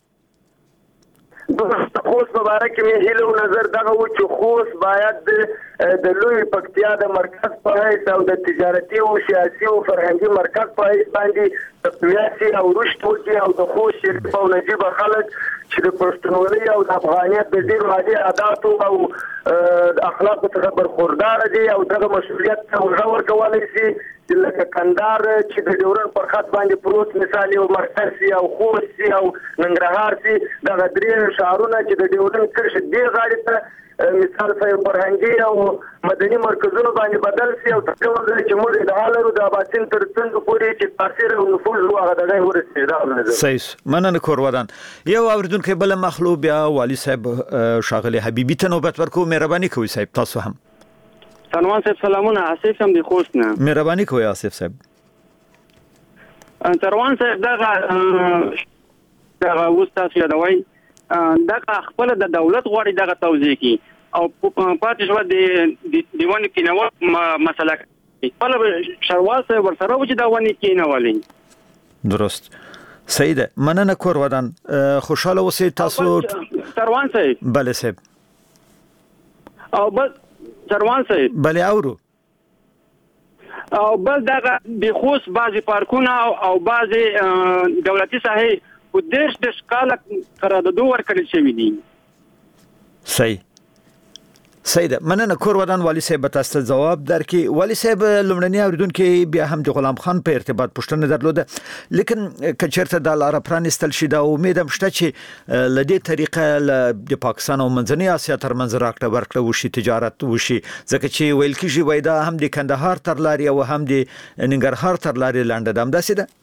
خوست مبارک مې هیله او نظر دغه و چې خوست باید د لوی پکتیا د مرکز په حیث او د تجارتي او سیاسي او فرهنګي مرکز په حیث باندې تقویت او رشد وکړي او د خوست شریف او نجیب خلک چې د پښتونولۍ او د افغانیت د ډېرو عادي عاداتو او اخلاقو څخه برخوردار دي او دغه مسؤلیت ته ورکولی شي لکه کندهار چې د ډیورنډ پر خط باندې پروت مثال یو مرکز سي او خوست سي او ننګرهار سي دغه درې ښارونه چې د ډیورنډ کرښې دې غاړې ته مثال په فرهنګي او مدني مرکزونو باندې بدل سي او تقریبا چې موږ د حالو د اباسین تر څنګ پورې چې تاثیر او نفوذ هغه دغه ورسېږي دا صحیح مننه کورودان یو اوریدونکو بل مخلوق بیا والی صاحب شاغلی حبیبی ته نوبت ورکو مهرباني کوي صاحب تاسو هم سلمان صاحب سلامونه آصف هم دی خوست نه مهرباني کوي آصف صاحب سروان صاحب دغه دغه وستاسو یادوي دغه خپل د دولت غوړي دغه توضیح کی او پاتې شو د دیوان کې نو مسله خپل شروال صاحب ورسره و چې دا ونی کې نه ولې درست سید مننه کور ودان خوشاله اوسئ تاسو سروان صاحب بله صاحب او بس سروان صاحب بله اورو او بل دغه د خوست بعضی پارکونه او بعضی دولتي ساحې په دیش د شکاله قراردادو ورکړل شوی دي صحیح سید مننه کور ودان والی صاحب تاسو جواب درکې والی صاحب لمړنی اوریدونکو بیا هم د غلام خان په ارتباط پوښتنه درلوده لیکن کچرته د لار پرانستل شي دا امید هم شته چې لدې طریقه د پاکستان او منځنۍ اسیا ترمنځ راکړه ورکړه وشي تجارت وشي ځکه چې ویل کېږي وای دا هم د کندهار تر لاري او هم د ننګرهار تر لاري لاندې دم داسې ده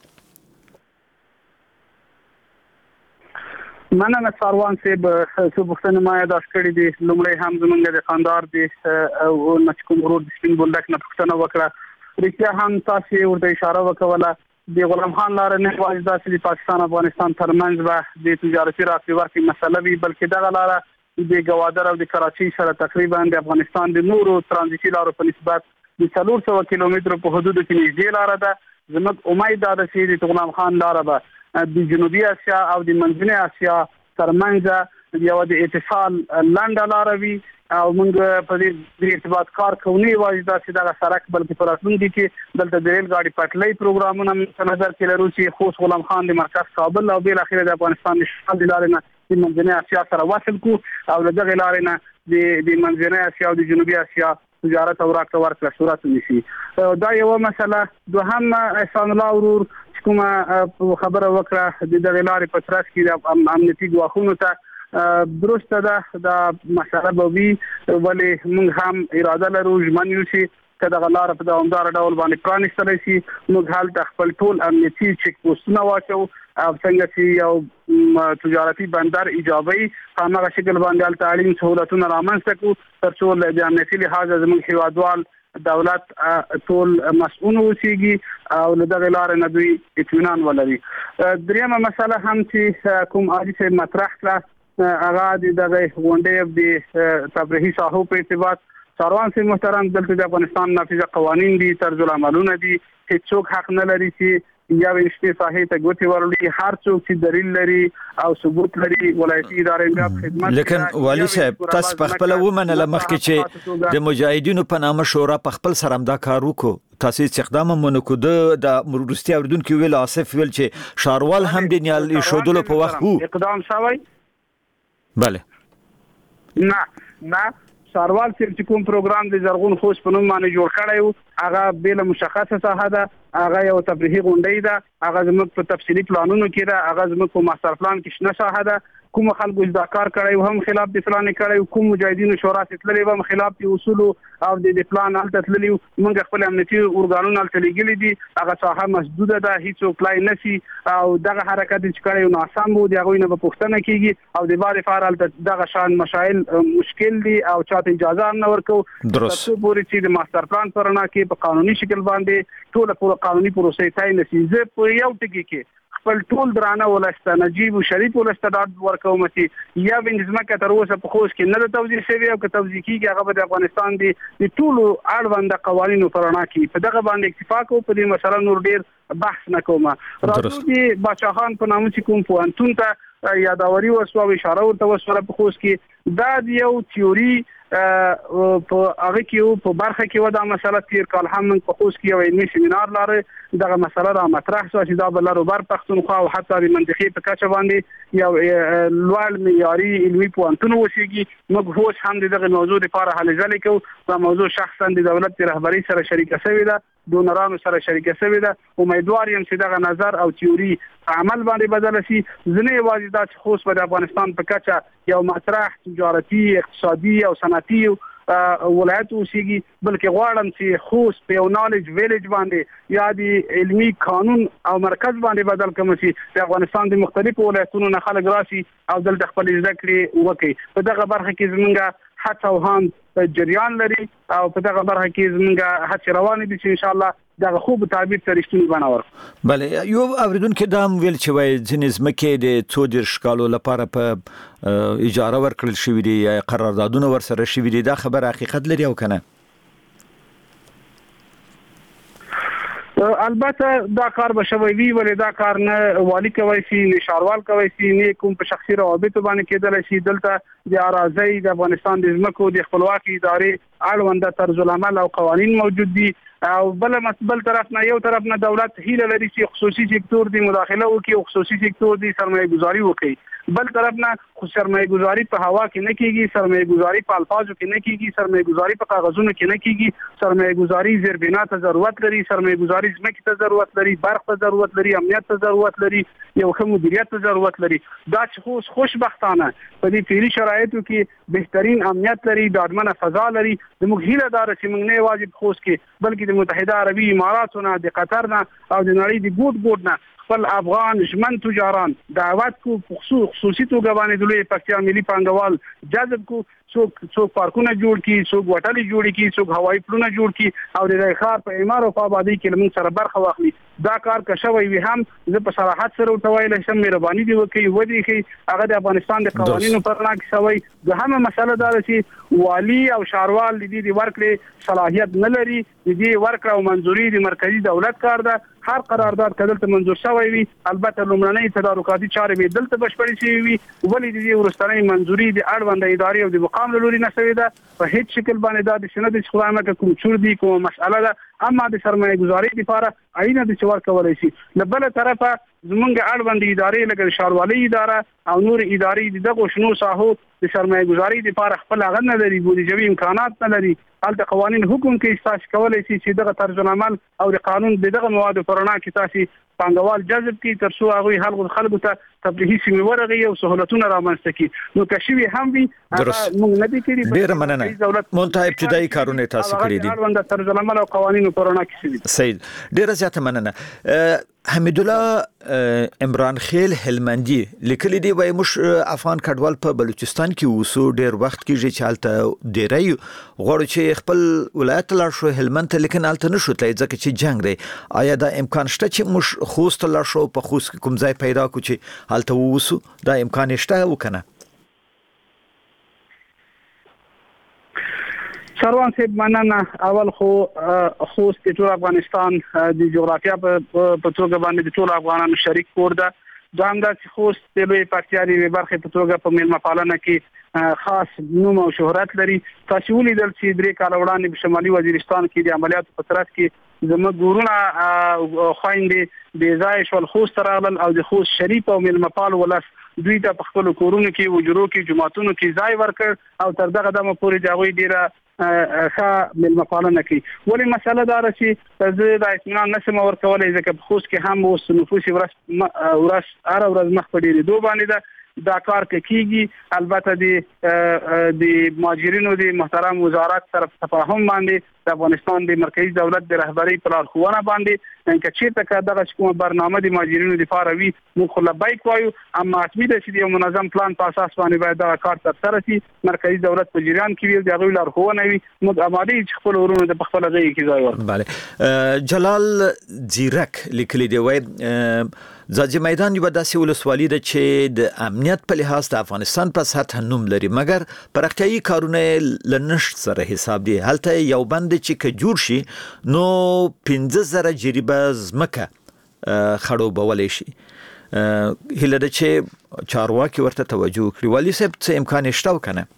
مننه سروان صاحب څه بوختنه ما یاد کړی دي لومړی هم زمونږ د خاندار دي او نشکوم ورور د سپین بولډک نه پوښتنه وکړه رښتیا هم تاسو ورته اشاره وکوله د غلام خان لار نه واجب د پاکستان افغانستان ترمنځ به د تجارتي راکړې ورکړې مسله وی بلکې دغه لار د ګوادر او د کراچۍ سره تقریبا د افغانستان د نورو ترانزیتي لارو په نسبت د څلور سوه کیلومترو په حدودو کې نږدې لار ده زموږ امید ده چې د غلام خان لار به د جنوبي اسیا او د منځنۍ اسیا ترمنځ یو د اتصال لاندې لار وي او موږ په دې ارتباط کار کوو واجب ده چې دا سرک بلکې پر راتلونکي کې دلته د ریل ګاډي پټلۍ پروګرامونه په نظر کې لرو چې خوست غلام خان د مرکز کابل او بل اخیره د افغانستان د شمال د لارې نه د منځنۍ اسیا سره وصل کو او دغه لارې نه د د منځنۍ اسیا او د جنوبي اسیا تجارت او راکړه ورکړه صورت نیسي دا یو مسله دوهم احسان الله ورور کومه خبره وکړه د دغه لارې په ترڅ کې د امنیتي ګواښونو ته درسته ده دا مسله به وي ولې موږ هم اراده لرو ژمن یو چې که دغه لاره په دوامداره ډول باندې پرانیستلی شي موږ هلته خپل ټول امنیتي چیک پوسټونه واچو او څنګه چې یو تجارتي بندر ایجابوي هماغه شکل باندې هلته اړین سهولتونه رامنځته کړو تر څو د امنیتي لحاظه زموږ هیوادوال دولت ټول مسؤل اوسېږي او له دغه لارې نه دوی اطمینان ولري. دریمه مسله هم چې کوم عاجز مطرح کړه هغه د غونډې د تفریحي ساحو په ارتباط ساروان سي محترم دلته د افغانستان نافذ قوانين دي طرز العملونه دي هیڅوک حق نه لري چې یا وشته صحیح ته ګوتې ورلي هر څوک چې دلیل لري او ثبوت لري ولایتي ادارې امنیت خدمت لیکن والی صاحب تاسو په خپل ومنله مخکې چې د مجاهدینو په نامه شورا په خپل سره امدا کار وکړو تاسو استخدام مونږ کو د مرستي اوردونکو ویل آصف ویل چې شاروال هم د نیال شودلو په وخت وو اقدام شوی bale نه نه ساروال چې کوم پروګرام د زرغون خوش په نوم باندې جوړ کړی وو هغه بل مشخصه ساحه ده هغه یو تفریحي غونډې ده هغه زموږ په تفصیلي پلانونو کې ده هغه زموږ په ماستر پلان کې شنه ساحه ده کوم خلکو دا کار کړی هم خلاف د پلان کړی کوم مجاهدینو شورا ستللی هم خلاف د اصول او د پلان الته تللی موږ خپل امنیتي اورګانونو الته لګیلي دي هغه ساحه مسدوده ده هیڅ پلان نشي او دغه حرکت چې کړی نو آسان وو دغه نه په پښتنه کېږي او د بار فعال دغه شان مشایل مشکل دي او چاته اجازه نه ورکو درست پورې چې د ماستر پلان پرنا کې په قانوني شکل باندې ټول پوره قانوني پروسې تای نشي زه په یو ټکی کې خپل ټول درانه ولسته نجیب او شریف ولسته د ورکوم چې یا بنځمکه تر اوسه په خوش کې نه د توزیع شوی او که توزیع کیږي هغه د افغانستان دی د ټول اړوند قوانینو پرانا کې په دغه باندې اکتفا کوو په دې مسله نور ډیر بحث نه کوم راځو چې بادشاہان په نامه چې کوم پوانتون ته یاداوري وسو او اشاره ورته وسو په خوش کې دا یو تیوري په هغه کې په برخه کې ودا مسله تیر کال هم په خوش کې یو علمي سیمینار لاره دغه مسله را مطرح شو چې دا بل روبر پښتونخوا او حتی د منطقي په کچه باندې یو لوړ معیاري علمي پوانتون وشيږي موږ هوښ هم دغه موضوع لپاره هلې ځلې کوو دا موضوع شخصا د دولت رهبری سره شریکه شوې ده دونرانو سره شریکه شوې ده امیدوار یم چې دغه نظر او تیوري عمل باندې بدل شي ځنه یوازې دا چې خوش په افغانستان په کچه یو مطرح تجارتي اقتصادي او صنعتي ولایت اوسېږي بلکې غواړم چې خوست په یو نالج ویلج باندې یا د علمي قانون او مرکز باندې بدل کوم چې د افغانستان د مختلفو ولایتونو نه خلک راشي او دلته خپل زده کړې وکړي په دغه برخه کې زمونږ هڅه او هم جریان لري او په دغه برخه کې زمونږ هڅه روانه دي چې ان شاء الله دغه خوب تعبیر ترشتونی بناور بله یو اوریدونکو دا ویل چې وای ځینې ځمکې د څو دېرش کالو لپاره په اجاره ورکړل شوې دي یا قراردادونه ورسره شوي دي دا خبر حقیقت لري او کنه البته دا کار به شوی وی ولې دا کار نه والی کوي سي نه شاروال کوي سي نه کوم په شخصي روابط باندې کېدل شي دلته د اراضي د افغانستان د ځمکو د خپلواکي ادارې اړوند طرز العمل او قوانين موجود دي او بل مسبل طرف نه یو طرف نه دولت هیله لري چې خصوصي سکتور دی مداخله وکړي او خصوصي سکتور دی سرمایه گذاري وکړي بل طرف نه خو سرمایه گذاري په هوا کې نه کیږي سرمایه گذاري په الفاظو کې نه کیږي سرمایه گذاري په کاغذونو کې نه کیږي سرمایه گذاري زیربنا ته ضرورت لري سرمایه گذاري ځمکې ته ضرورت لري برق ته ضرورت لري امنیت ته ضرورت لري یو ښه مدیریت ته ضرورت لري دا چې خو خوشبختانه په دې پیری شرایطو کې بهترین امنیت لري ډاډمنه فضا لري د موږ هیله دار چې موږ نه واجب خوش کې بلکې د متحده عربي اماراتونو د قطر نه او د نړۍ د ګوټ ګوټ نه خپل افغان ژمن تجاران دعوت کو خصوصي توګه باندې د لوی پکتیا ملي پانګوال جذب کو څوک څوک پارکونه جوړ کی څوک وټلې جوړ کی څوک هوایي پلونه جوړ کی او د ښار په اعمار او آبادی کې موږ سره برخه واخلي دا کار که شوی وي هم زه په صراحت سره وتویل شم مهرباني دی وکي ودی کې هغه د افغانستان د قوانینو پر نه کې شوی د هم مسله دا چې والی او شاروال د دې ورکړې صلاحیت نه لري د دې ورکړه او منځوري د مرکزی دولت کار ده هر قرارداد کدلته منظور شوی وي البته لومړنۍ تدارکاتي چارې به دلته بشپړې شي وي ولې د دې ورستنۍ منځوري د اړوند ادارې او د مقام لوري نه شوی ده په هیڅ شکل باندې دا د سند خدامت کوم چور دي کوم مسأله ده اما د سرمایه گذاري لپاره عینه د څور کولای شي له بل طرفه زمونږ اړوند ادارې لکه شاروالي اداره او نور ادارې دغه شنو ساحو د سرمایه گذاري لپاره خپل غن نه لري بودیجوي امکانات نه لري البته قوانين حکم کې استاش کولای شي چې دغه طرز العمل او د قانون دغه مواد پرانا کې تاسو پانګوال جذب کی تر څو هغه خلکو خلکو ته تفریحي سیمه ورغي او سہولتونه رامنځته کی نو کشوي هم وي موږ نه دي کړی ډیر مننه منتهى ابتدایي کارونه تاسو کړی دي اړوند طرز العمل او قوانين پرانا کې سید ډیر زیاته مننه حمید الله عمران خیل هلمندي لیکلي دی وای مش افغان کډوال په بلوچستان کې وسو ډیر وخت کې چې چالتته ډیرای غوړ چې خپل ولایت لا شو هلمند لیکن الته نشو تلای ځکه چې جنگ دی آیا دا امکان شته چې مش خوست لا شو په خوست کوم ځای پیدا کو چې الته وسو دا امکان شته وکنه سروان صاحب مننه. اول خو خوست د ټول افغانستان د جغرافیا په توګه باندې د ټول افغانانو شریک کور ده. دوهم دا چې خوست د لوی پکتیا د برخې په توګه په میلمه پالنه کې خاص نوم او شهرت لري. تاسو ولیدل چې درې کال وړاندې په شمالي وزیرستان کې د عملیاتو په ترڅ کې زموږ ګورونه خويندې د ځای شول خوست راغلل او د خوست شریف او میلمه پال ولس دوی ته په خپل کورونو کې وجرو کې جماعتونو کې ځای ورکړ او تر دغه دمه پورې د هغوی ډیره ښه میلمه پالنه کوي. ولې مسله دا ده چې زه د اطمینان نشم ورکولی ځکه په خوست کې هم اوس نفوس ورځ ورځ هر ورځ مخ په ډېرېدو باندې ده. دا کار کېږي. البته د د مهاجرینو د محترم وزارت سره تفاهم باندې د افغانستان د مرکزی دولت د رهبری په لارښوونه باندې چې چیرته که دغه کومه برنامه د مهاجرینو لپاره وي موږ خو لبیک وایو، اما حتمي ده چې یو منظم پلان په اساس باندې باید دا کار ترسره شي. مرکزی دولت په جریان کې وي، د هغوی لارښوونه وي، موږ آماده یو چې خپل ورونو د خپل ځای کې ځای ورکړو. بله. جلال زیرک لیکلی دی وای ځاځي میدان یو داسې ولسوالي ده چې د امنیت په لحاظ د افغانستان په سطح نوم لري، مګر پرختیايي کارونه لنشت سره حساب دي. هلته یو بند چې که جوړ شي نو پنځه زره جریبه ځمکه خړوبولی شي. هیله ده چې چارواکي ورته توجه وکړي. والي صاحب څه امکان شته او کنه؟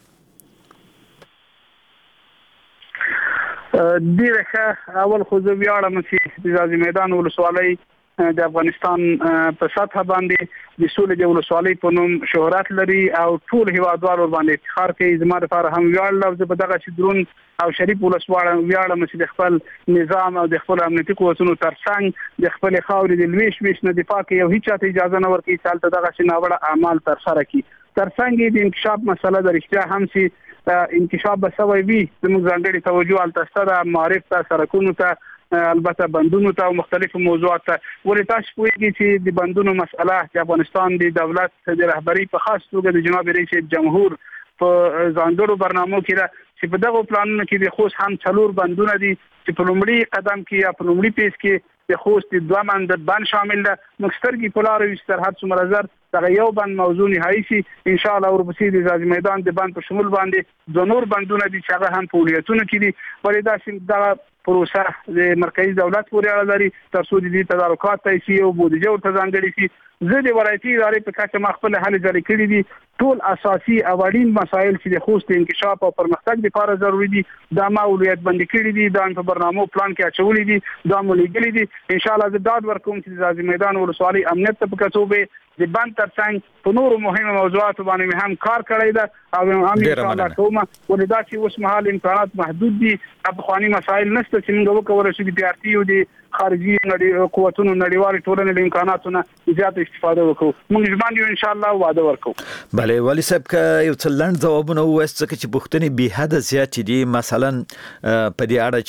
ډیره ښه. اول خو زه ویاړم چې د ځاځي میدان ولسوالۍ د افغانستان په سطح باندې د سولې د ولسوالۍ په نوم شهرت لري او ټول هیوادوالو باندې افتخار کوي. زما لپاره هم ویاړ لفظ په دغه چې درون او شریف ولسوالۍ ویاړم چې د خپل نظام او د خپل امنیتي قوتونو ترڅنګ د خپل خاورې د لویش ویش نه دفاع کوي او هیڅ چاته اجازه نه ورکوي چې هلته دغه چې ناوړه اعمال ترسره کړي. ترڅنګ د انکشاف مسله د رښتیا هم چې انکشاف به سوی وي، زموږ ځانګړې توجه هلته شته ده، معارف ته، سړکونو ته، البته بندونو ته او مختلفو موضوعات ته. ولې تاسو پوهیږئ چې د بندونو مسله د افغانستان د دولت د رهبری په خاص توګه د جناب رئیس جمهور په ځانګړو برنامو کې را چې په دغه پلانونو کې د خوست هم څلور بندونه دي چې په لومړي قدم کې یا په لومړي پیس کې د خوست د دوه بند بند شامل ده. موږ سترګې په لاره وي چې هر څومره زر دغه یو بند موضوع نهایي شي ان شاء الله. ورپسې د ځاځي میدان د بند په شمول باندې د نور بندونه دي چې هغه هم په ولایتونو کې دي. ولې دا چې دغه پروسه د مرکزی دولت پورې اړه لري تر څو د دې تدارکات تایید او بودیجه ورته ځانګړې شي. زه د ولایتي ادارې په کچه ما خپل هلې ځلې کړي دي. ټول اساسي او اړین مسایل چې د خوست انکشاف او پرمختګ لپاره ضروري دي دا ما ولایت باندې کړي دي، دا په برنامو پلان کې اچولې دي، دا مو لګلې دي. ان شاء الله زه داد ورکوم چې د ځاځي میدان ولسوالۍ امنیت ته په کتوبه د بند ترڅنګ په نورو مهمو موضوعاتو باندې هم کار کړی ده او هم ان شاء الله کومه. ولې دا چې اوس مهال امکانات محدود دي، افغاني مسایل نشته چې موږ وکړو چې د پی آر ټي او د خارجي نړۍ قوتونو نړیوال ټولنې له امکاناتو نه زیات استفاده وکړو. موږ ژمن یو ان شاء الله وعده ورکوو. بله والي صاحب که یو څه لنډ ځوابونه ووایاست ځکه چې پوښتنې بې حده زیات دي. مثلا په دې اړه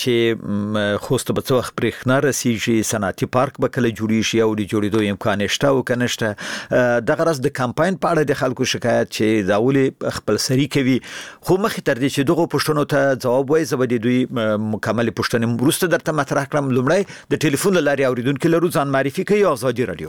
چې خوست به څه وخت برېښنا رسیږي، صنعتي پارک به کله جوړیږي شي او د جوړېدو امکان شته او که نشته. دغه راز د کمپاین په اړه د خلکو شکایت چې دا ولې خپلسري کوي. خو مخکې تر دې چې دغو پوښتنو ته ځواب وایي زه به د دوی مکملې پوښتنې وروسته درته مطرح کړم. لومړی د ټلیفون له لارې اوریدونکي لرو، ځان معرفي کوي. ازادي رادیو.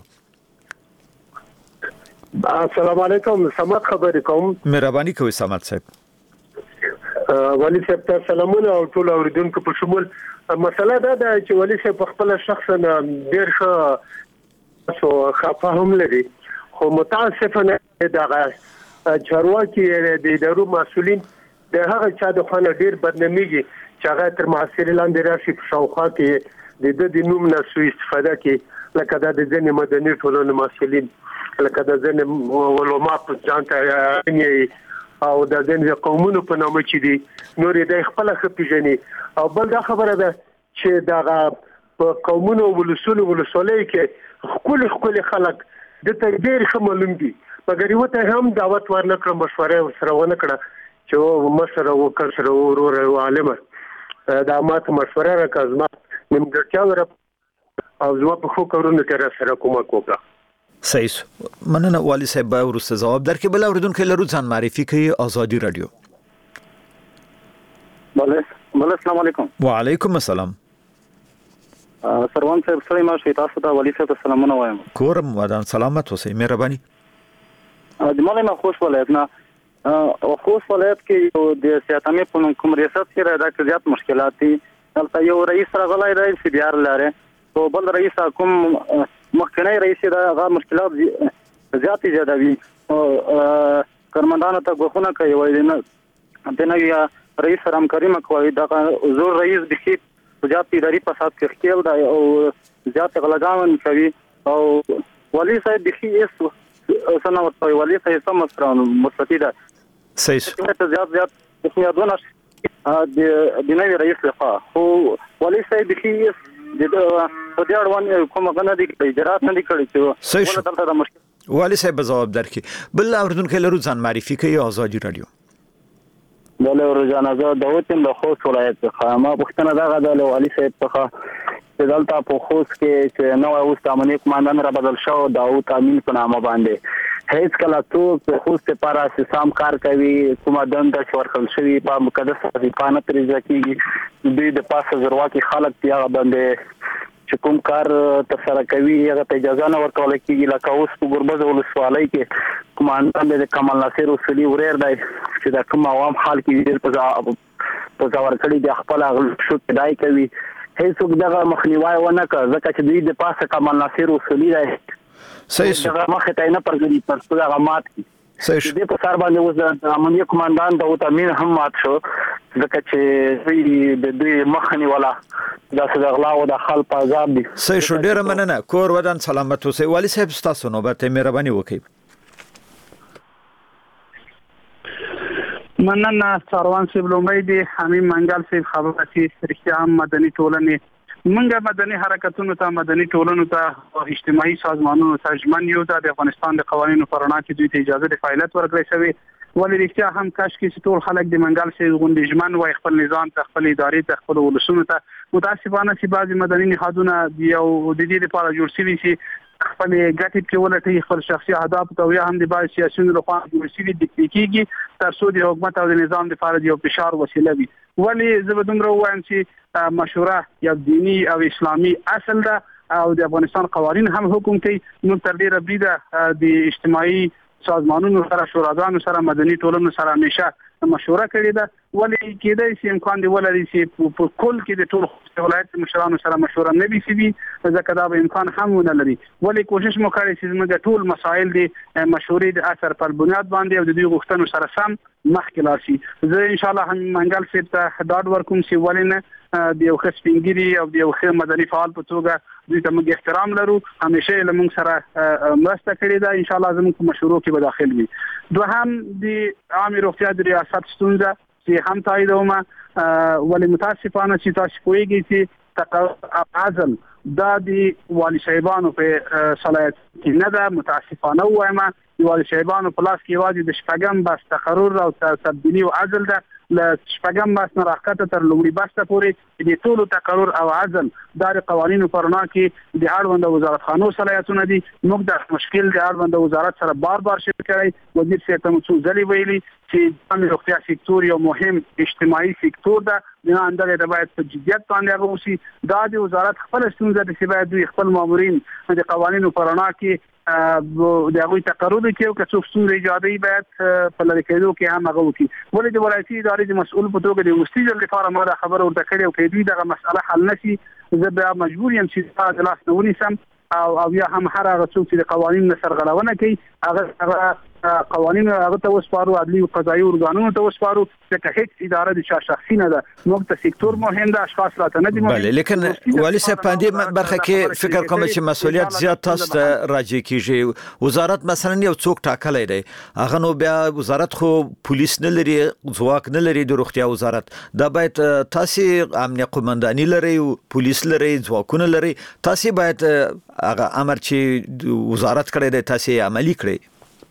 السلام علیکم، سمات خبرې کوم. مهرباني کوئ سمات صاحب. والي صاحب ته سلامونه او ټول اوریدونکو په شمول. مسله دا ده چې والي صاحب په خپل شخصا ډېر ښه سو خفه هم لري، خو متاسفانه دغه چارواکي د ادارو مسؤلین د هغه چا د خانه ډېر بدناميږي چې هغه تر محاصرې لاندې راشي په شاوخوا کې د د نوم نه سوء استفاده کوي، لکه دا د ځینې مدني ټولنو مسؤلین، لکه د ځینې علما په ځان ته او د ځینې قومونو په نامه چې دي نور یې د خپل ښه پیژني. او بل دا خبره ده چې دغه په قومونو ولسونو ولسوالۍ کې ښکلي ښکلي خلک دته ډېر ښه معلوم دي، مګر یو ته هم دعوت ورنه کړه، مشوره ورسره ونه کړه چې مشر او کسر او ورور او عالم دا ماته مشوره راکړه، زما نیمګړتیا ور او زما په خو کارونو کې را سره کومک وکړه. صحیح. مننه والي صاحب. به ورسته ځواب درکړي. بل اوریدونکي لرو، ځان معرفي کوي. ازادي رادیو. بله بله السلام علیکم. وعلیکم السلام. سروان صاحب سلام علیکم. تاسو ته والي صاحب سلامونه وایم. کورم ودان سلامت اوسئ. مهرباني. د مالې نه خوش ولایت نه او خوست ولایت کې یو د سیاتامې په نوم کوم ریاست کې راځي زیات مشکلات دي. دلته یو رئیس راغلی دی چې بیا لري او بل رئیس کوم مخکنی رئیس دا غا مشکلات زیات زیاتوي او کارمندانو ته غوښنه کوي وایي نه د نویا رئیس رام کریم کوي دا زور رئیس د خې زیات اداري فساد کې خپل دی او زیات غلطان کوي او ولی صاحب د خې اس سنه ورته ولی صاحب سم ستران مستفیده صحیح ته زیات زیات د یادونه د د نوی رئیس لخوا خو ولی صاحب د خې اس د په دې اړوند کوم غنه دي اجرات نه دي کړی چې ولا دلته د مشکل ولی صاحب جواب درکې بل اوردونکو لرو ځان معرفي کوي آزادي رادیو دله روزانه زه د وطن د خوست ولایت څخه ما پښتنه دغه د ولی صاحب څخه چې دلته په خوست کې چې نو اوس د امنیت کمانډان را بدل شو داوود امین په نامه باندې هیڅ کله څوک په خوست لپاره سیستم کار کوي کومه دنده چې ورکړل شوی په مقدس وظیفه نه ترې ځکه دوی د پاسه زرواکي خلک دی هغه باندې چې کوم کار تر سره کوي هغه ته اجازه نه ورکول کیږي لکه اوس په ګربز ولسوالۍ کې کمانډان د کمال ناصر اصولي وریر دی چې د کوم عوام حال کې ډیر په ځاور کړي د خپل شو کدای کوي هیڅوک دغه مخنیوي ونه کړ ځکه چې دوی د پاسه کمال ناصر اصولي دی صحیح دغه مخه ته نه پرګړي پر څه هغه مات کی صحیح دې په سر باندې اوس د امنیت کمانډان داوود امین هم مات شو ځکه چې دوی د دوی مخنی ولا د صدغلا او د خلک عذاب دي صحیح شو ډیر مننه کور ودان سلامت اوسئ ولی صاحب تاسو نو به مهرباني وکړئ مننه څاروان صاحب لومړی دی حمیم منګل صاحب خبره چې رښتیا هم مدني ټولنې منګه مدني حرکتونو ته مدني ټولنو ته اجتماعي سازمانونو ته ژمن یو د افغانستان د قوانینو پر وړاندې کې دوی ته اجازه د فعالیت ورکړی شوی ولې رښتیا هم کاش کې ټول خلک د منګل صاحب غونډې ژمن وای خپل نظام ته خپل ادارې ته خپل ولسونو ته متاسفانه چې بعضي مدني نهادونه یو د دې لپاره جوړ شوي چې خپل ګټې په ولټي خپل شخصي اهداف ته یا هم د بعض سیاسيونو لخوا جوړ شوي د تحقیقي تر څو د حکومت او د نظام لپاره یو فشار وسیله وي ولې زه به دومره وایم چې مشوره یا دینی او اسلامي اصل ده او د افغانستان قوانين هم حکم کوي نو تر ډیره بریده د اجتماعي سازمانونو سره شوراګانو سره مدني ټولنو سره همیشه مشوره کړې ده ولې کېدای شي امکان دی ولري چې په کل کې د ټول ولایت مشرانو سره مشوره نه وي سي ځکه دا به امکان هم نه لري ولې کوشش مو کړی چې موږ ټول مسایل دي مشورې د اثر پر بنیاد باندې او د دوی غوښتنو سره سم مخکې لاړ شي زه ان شاء الله هم منګل صاحب ته ډاډ ورکوم چې ولې نه د یو ښه سپینګری او د یو ښه مدني فعال په توګه دوی ته موږ احترام لرو همیشه له موږ سره مرسته کړې ده ان شاء الله زموږ په مشورو کې به داخل وي دوهم د عامه روغتیا د ریاست ستونزه چې هم تاییدومه ولې متاسفانه چې تاسو پوهیږئ چې عزل دا د والي صاحبانو په صلاحیت کې نه ده متاسفانه وایم د والي صاحبانو په لاس کې یوازې د شپږم بس تقرر او تبدیلی او عزل ده ل شپږم بس نه راکته تر لومړي بس ته پورې د ټولو تقرر او عزل د قوانینو پرنا کې د اړوند وزارت خانو صلاحیتونه دي موږ د مشکل د اړوند وزارت سره بار بار شکایت کړی وزیر صاحب ته څو ځلې ویلي چې د روغتیا سکتور یو مهم اجتماعي سکتور ده د اندازې د باید په جديت باندې راوسی دا د وزارت خپل ستونزه د چې باید دوی خپل مامورین د قوانینو پرنا کې د هغوی تقرر کې او که څوک ستونزې ایجادوي باید په لرې کېدو کې هم هغه وکړي ولې د ولایتي ادارې د مسؤل په توګه د وروستي ځل لپاره ما دا خبره ورته کړې او که دوی دغه مسأله حل نه شي زه بیا مجبور یم چې د لاس نه ونیسم او او یا هم هر هغه څوک چې د قوانینو سرغړونه کوي هغه قوانین هغه ته وسپارو عدلي او قضایي ارګانونو ته وسپارو چې هیڅ اداره د چا شخصي نه ده موږ ته سکتور مهم ده اشخاص راته نه دي بله لیکن والی صاحب باندې برخه کې فکر کوم چې مسؤلیت زیات تاسو ته راځي کیږي وزارت مثلا یو څوک ټاکلی دی هغه نو بیا وزارت خو پولیس نه لري ځواک نه لري د روغتیا وزارت دا باید تاسو امنیت قومنداني لري پولیس لري ځواکونه لري تاسو باید هغه امر چې وزارت کړی دی تاسو عملی کړئ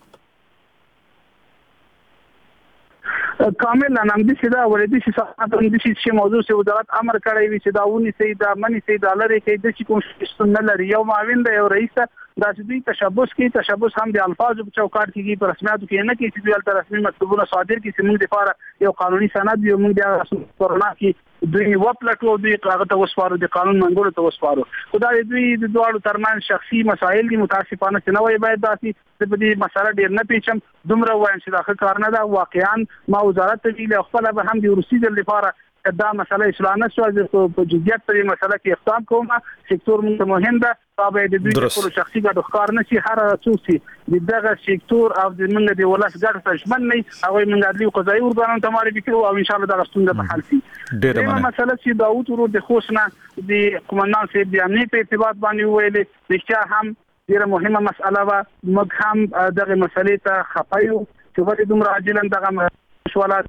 کامل نامدي چې دا ولدي چې صحت هم دي چې موضوع سي وزارت امر کړی وي چې دا ونی سي دا منی سي دا لري کې د چې کوم څه لري یو معاون دی یو رئیس دا چې دوی تشبث کوي تشبث هم د الفاظو په چوکاټ کې په رسمیاتو کې نه کې چې دوی تر رسمي مکتوبونه صادر کړي چې موږ د لپاره یو قانوني سند یو موږ د کورونا کې دوی وپلټو دوی هغه ته وسپارو د قانون منګولو ته وسپارو خدای دوی د دوړو ترمن شخصي مسایل دي متاسفانه چې نه وای باید داسي د دې مسله ډیر نه پیچم دومره وایم چې دا کار نه دا واقعا ما وزارت ته خپل به هم د روسي د لپاره دا مسله اسلامه شو په جديت په مسله کې اقدام کوم سکتور موږ مهم ده تابع د دوی خپل شخصي ګډ ښکار نشي هر څوک دغه سکتور او د موږ د ولس ګډ تشمن نه او موږ د عدلي قضایي ورګانو ته معرفي کوو او ان شاء الله دا ستونزه به حل شي ډیره مسله چې داوود ورو د خوشنه د قومندان صاحب د امنیت په ارتباط باندې ویلې رښتیا هم ډیره مهمه مسله و موږ هم دغه مسلې ته خپایو چې ولې دومره عاجلا دغه مشوالات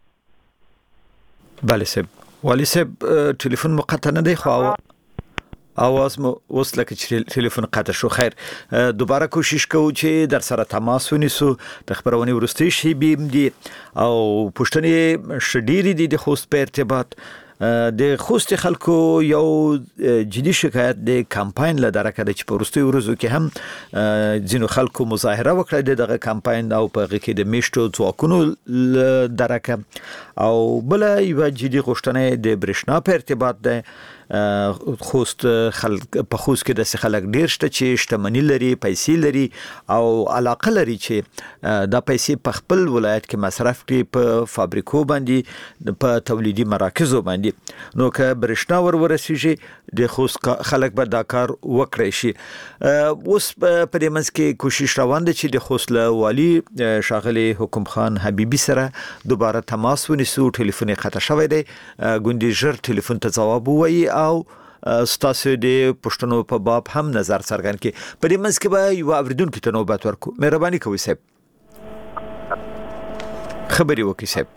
بله صاحب والی صاحب ټلیفون مقطع نه دی خو اواز مو اوس لکه چې ټلیفون قطع شو خیر دوباره کوشش کوو چې در سره تماس ونیسو د خبرونې ورستي شي بیم دي او پښتنې شډيري دي د خوست په ارتباط د خوست خلکو یو جدي شکایت د کمپاین لدارکه چې په ورستي ورځو کې هم ځینو خلکو مظاهره وکړه دغه کمپاین او په هغه کې د میشتو ځواکونو لدارکه او بل یو جدي غوښتنه د برښنا په ارتباط ده خوست خلک په خوست کې د خلک ډیر شته چې شتمنۍ لري پیسې لري او علاقه لري چې دا پیسې په خپل ولایت کې مصرف کړي په فابریکو باندې په تولیدي مراکزو باندې نو که برښنا ور ورسیږي د خوست خلک به دا کار وکړي شي اوس په دې منځ کې کوشش روان دي چې د خوست له والی شاغلي حکم خان حبیبي سره دوباره تماس ونیسو ټلیفون قطع شوی دی ګوندې ژر ټلیفون ته ځواب ووایي او ستاسو د پښتنو په باب هم نظر څرګند کړي په دې منځ کې به یو اوریدونکو ته نوبت ورکو مهرباني کوئ صاحب خبري وکړئ صاحب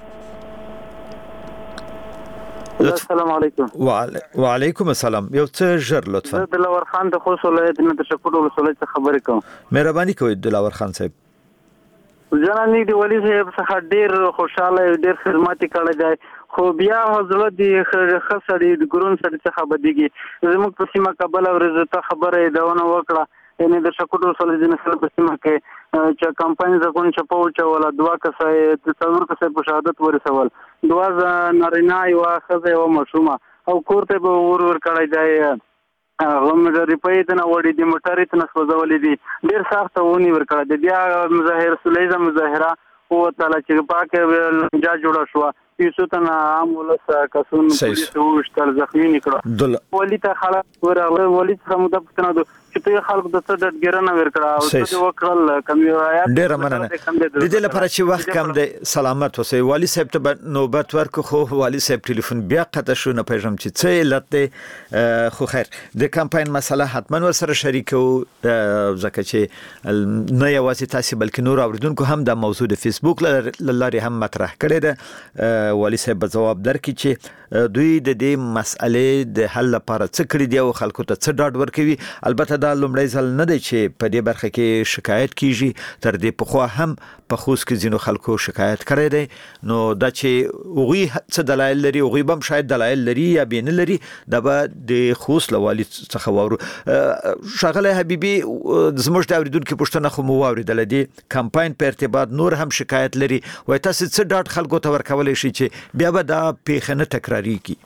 السلام علیکم وعلیکم السلام یو څه ژر لطفا د دلاور خان د خوست ولایت نه د شکر ولسوالۍ څخه خبرې کوم مهرباني کوئ دلاور خان صاحب جنانی دی ولی صاحب څخه ډیر خوشاله ډیر خدمت کړی دی خو بیا حضرت دی خسړي د ګرون سړي څخه بدیږي زموږ په سیمه کابل ورځ ته خبره داونه وکړه یعنی د شکر ولسوالۍ د نسل په سیمه کې چې کمپاین ځکون چې پوهچ ولا دوا کسه د څلور کسه په شهادت ورسول دوا نارینه یو خزه او مشومه او کوړته به ور ور کړی دی هم د ریپې ته نه وړي د موټرې ته نسوځولې دي ډیر سخت ونی ور کړی دی بیا مظاهر سلیزه مظاهره او تعالی چې پاکه جا جوړ شو یوسو ته عام ولس کسون پولیس وشتل زخمی نکړه ولی ته خلک ورغله ولی څخه مو د پښتنه چې ته خلک د څه ډګرنه ورکړه او څه وکړل کمیوایات ډیر مننه د دې لپاره چې وخت کم دی سلامت اوسئ والی صاحب ته نوبت ورکو خو والی صاحب ټلیفون بیا قطع شو نه پېژم چې څه علت دی خو خیر د کمپاین مسله حتما ور سره شریکو ځکه چې نه یوازې تاسو بلکې نور اوریدونکو هم د موضوع د فیسبوک لارې هم مطرح کړی دی والی صاحب جواب درکړي چې دوی د دې مسئلې د حل لپاره څه کړی دی او خلکو ته څه ډاډ ورکوي البته دا لومړی ځل نه دی چې په دې برخه کې شکایت کیږي تر دې پخوا هم په خوست کې ځینو خلکو شکایت کړی دی نو دا چې هغوی څه دلایل لري هغوی به هم شاید دلایل لري یا بې نه لري دا به د خوست له والي څخه واورو ښاغلی حبیبي زموږ د اورېدونکي پوښتنه خو مو واورېدله د کمپاین په ارتباط نور هم شکایت لري وایي تاسو څه ډاډ خلکو ته ورکولی شي چې بیا به دا پیښه نه تکراریږي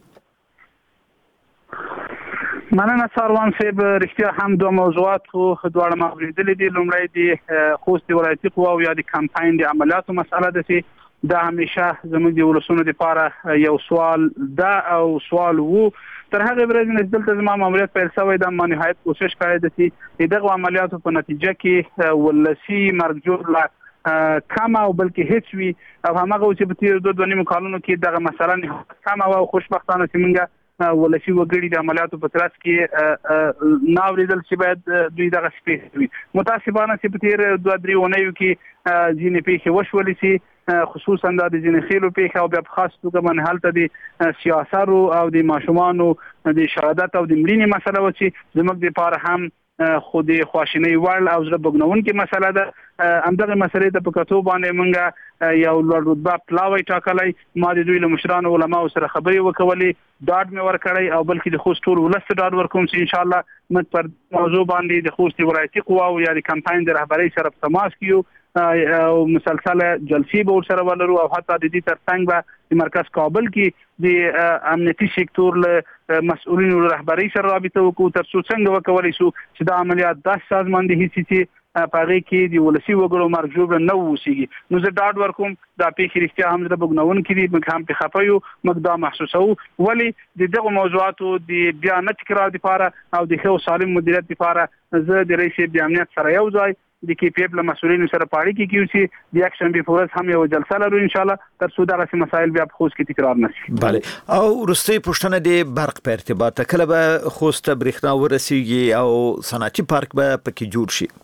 مننه ساروان صاحب رښتیا هم دوه موضوعات خو دواړه ما اورېدلې دي لومړی د خوست ولایتي قواو یا د کمپاین د عملیاتو مسله ده چې دا همیشه زموږ د ولسونو لپاره یو سوال ده او سوال وو تر هغه ورځې چې دلته زما ماموریت پیل شوی د ما نهایت کوشش کړی ده چې دغه عملیاتو په نتیجه کې ولسی مرګ جوړ لا کم او بلکې هیڅ وی او هغه چې په تیر دوه نیم کالونو کې دغه مسله نه کم او خوشبختانه چې موږ ولسی وګړي د عملیاتو په ترڅ کې ناوریدل چې باید دوی دغه سپیس وي متاسفانه چې په تیر دوه درې ونیو کې ځینې پیښې وشولې چې خصوصا د ځینې خېلو پیښه او بیا په خاص توګه باندې هلته د سیاسرو او د ماشومانو د شهادت او د مړینې مسله و چې زموږ لپاره هم خو د خواشینۍ وړ او زړه بوږنونکې مسله ده همدغه مسلې ته په کتو باندې موږ یو لوړ رتبه پلاوی ټاکلی ما د دوی له مشرانو علماو سره خبرې وکولې ډاډ مې ورکړی او بلکې د خوست ټول ولس ته ډاډ ورکوم چې انشاءالله موږ پر موضوع باندې د خوست ولایتي قواو یا د کمپاین د رهبرۍ سره په تماس کې یو او مسلسل جلسې به ورسره ولرو او حتی د دې ترڅنګ به د مرکز کابل کې د امنیتي سکتور له مسؤلینو رهبرۍ سره رابطه وکړو تر څو څنګه وکولای شو چې د عملیات داسې سازماندهي شي چې په هغې کې د ولسي وګړو مرګ ژوبله نه واوسېږي. نو زه ډاډ ورکوم دا پیښې رښتیا هم زړه بوږنونکي دي، موږ هم پرې خفه یو، موږ دا محسوسوو. ولې د دغو موضوعاتو د بیا نه تکرار دپاره او د ښه او سالم مدیریت دپاره زه د رئیس د امنیت سره یو ځای د کې پی اف له مسؤلینو سره په اړیکه کې اوسي. د یک شنبې په ورځ هم یو جلسه لرو ان شاء الله تر څو دغسې مسایل بیا په خوست کې تکرار نه شي. بله. او وروستۍ پوښتنه د برق په ارتباط کله به خوست ته برېښنا ورسیږي او صنعتي پارک به پکې جوړ شي؟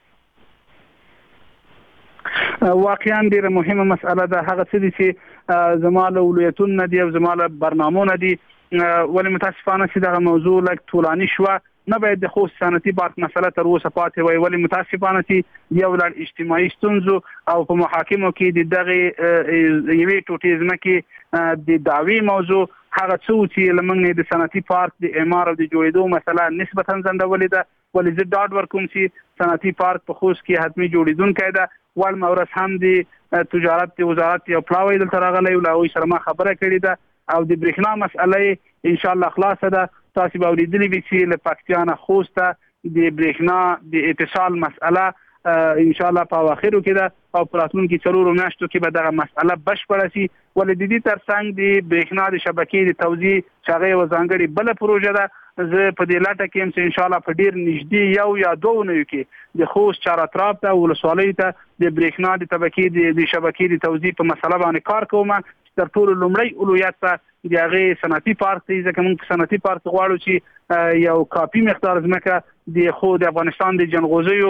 واقعا ډیره مهمه مسأله ده. هغه څه دي چې زما له ولایتونو نه دي او زما له برنامو نه دي، ولې متاسفانه چې دغه موضوع لږ طولاني شوه. نه باید د خوست صنعتي پارک مسله تر اوسه پاتې وای، ولې متاسفانه چې یو لړ اجتماعي ستونزو او په محاکمو کې د دغه یوې ټوټې ځمکې د دعوی موضوع هغه څه چې لمنګ نه د صنعتي پارک د اعمار او د جوړېدو مسله نسبتا ځنډولې ده. ولې زه ډاډ ورکوم چې صنعتي پارک په خوست کې حتمي جوړېدونکی ده. ول مورس هم د تجارت د وزارت یو پلاوی دلته راغلی او له هغوی سره ما خبره کړې ده او د برېښنا مسئله ان شاء الله خلاصه ده. تاسو به اورېدلي وي چې له پکتیا نه خوست ته د برېښنا د اتصال مسئله ان شاء الله په اواخرو کې ده او په راتلونکي څلورو میاشتو کې به دغه مسئله بشپړه شي. ولې د دې ترڅنګ د برېښنا د شبکې د توزیع چې هغه یوه ځانګړې بله پروژه ده. زه په دې لټه کې یم چې ان شاء الله په ډېر نږدې یو یا دوه اونیو کې د خوست چار اطراف ته ولسوالیو ته د برېښنا د طبقې د شبکې د توزیع په مسله باندې کار کوم چې تر ټولو لومړی اولویت ته د هغې صنعتي پارک دی، ځکه موږ په صنعتي پارک غواړو چې یو کافي مقدار ځمکه د خو د افغانستان د جلغوزیو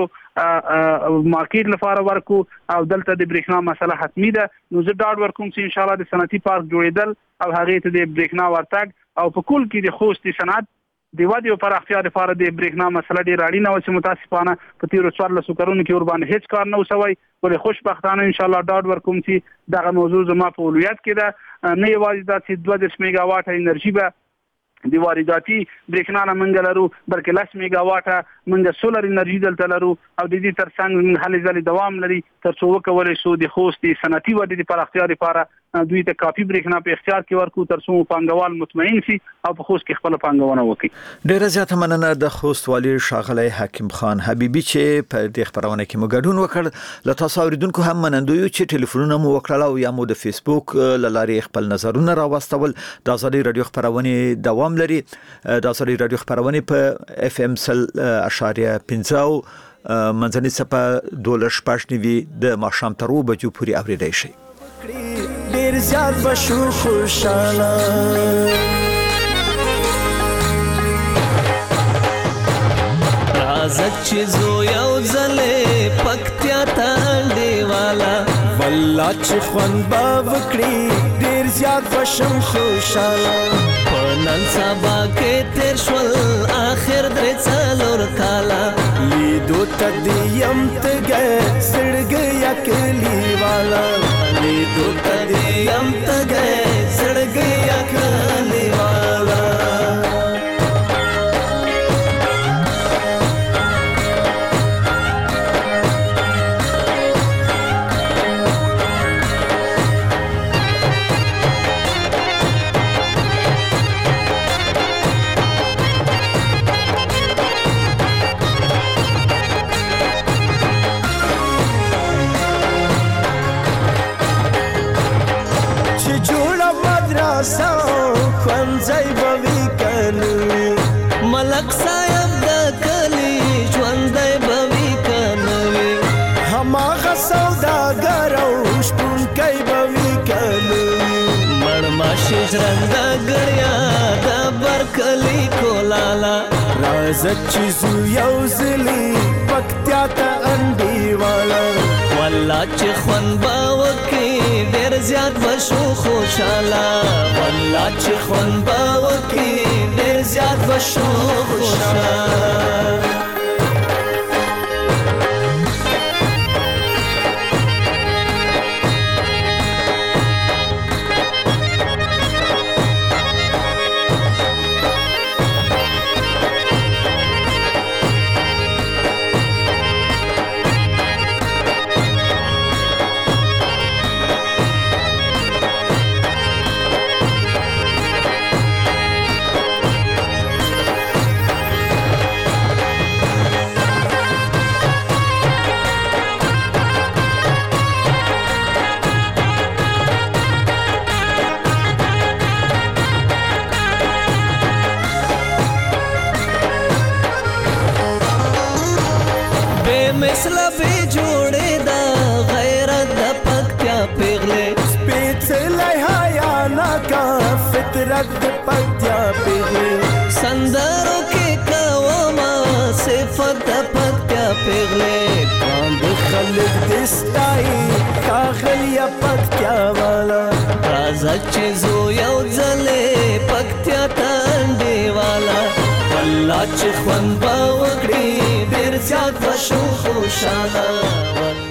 مارکیټ لپاره ورکو او دلته د برېښنا مسله حتمي ده. نو زه ډاډ ورکوم چې ان شاء الله د صنعتي پارک جوړېدل او هغې ته د برېښنا ورتګ او په کل کې د خوست صنعت د ودې او پراختیا لپاره د برېښنا مسله ډېره اړینه وه چې متاسفانه په تېرو څوارلسو کلونو کې ورباندې هېڅ کار نه و سوی. ولې خوشبختانه ان شاء الله ډاډ ورکوم چې دغه موضوع زما په اولویت کې ده. نه یوازې دا چې دوه دېرش میګا واټه انرژي به د وارداتي برېښنا نه موږ لرو، بلکې لس میګا واټه موږ سولر انرژي دلته لرو او د دې ترڅنګ موږ هلې ځلې دوام لري تر څو وکولی شو د خوست صنعتي ودې د پراختیا لپاره دوی ته کافي برېښنا په اختیار کې ورکړو تر څو پانګوال مطمئن شي او په خوست کې خپله پانګونه وکړي. ډېره زیاته مننه د خوست والي ښاغلی حکیم خان حبیبي چې په دې خپرونه کې مو ګډون وکړ. له تاسو اورېدونکو هم منندوی یو چې ټلیفونونه مو وکړل او یا مو د فیسبوک له لارې خپل نظرونه راوستول. د ازادي راډیو خپرونې دوام لري. د ازادي راډیو خپرونې په اف ام سل اشاریه پنځه منځنۍ څپه دولس شپږ نوي د ماښام تر اووه بجو پورې اورېدی شئ. ډېر زیات بشو خوشاله راځه چې زو یو ځلې پکتیا ته انډیواله والله چې خوند به وکړي ډېر زیات بشم خوشاله په نن سبا کې تېر شول آخر درې څلور کاله لیدو ته دې یم تږی زړګی یا کلیواله لیدو ته دې یم تږی زړګی یا کلیواله خوانځای بوي کنوي ملک صاحب د کلی ژوندای بوي کنوي هماغه سوداګر او شپونکی بوي کنوي مړماشه ژرنده ګړیا د برکلی کولالا راځه چې زو یو ځلې پکتیا ته انډیواله والله چې خوند به وکړي ډېر زیات بشو خوشاله والله چې خوند به وکړي ډېر زیات بشو خوشاله. مثله به جوړې دا غیرت د پکتیا پیغلې سپېڅلی حیا ناکه فطرت د پکتیا پیغلې سندرو کې کومه صفت د پکتیا پیغلې کاند خلک دې ستایي ښاغلیه پکتیا والا راځه چې زو یو ځلې پکتیا ته انډیواله والله چې خوند به وکړي ډېر زیات به شو خوشحاله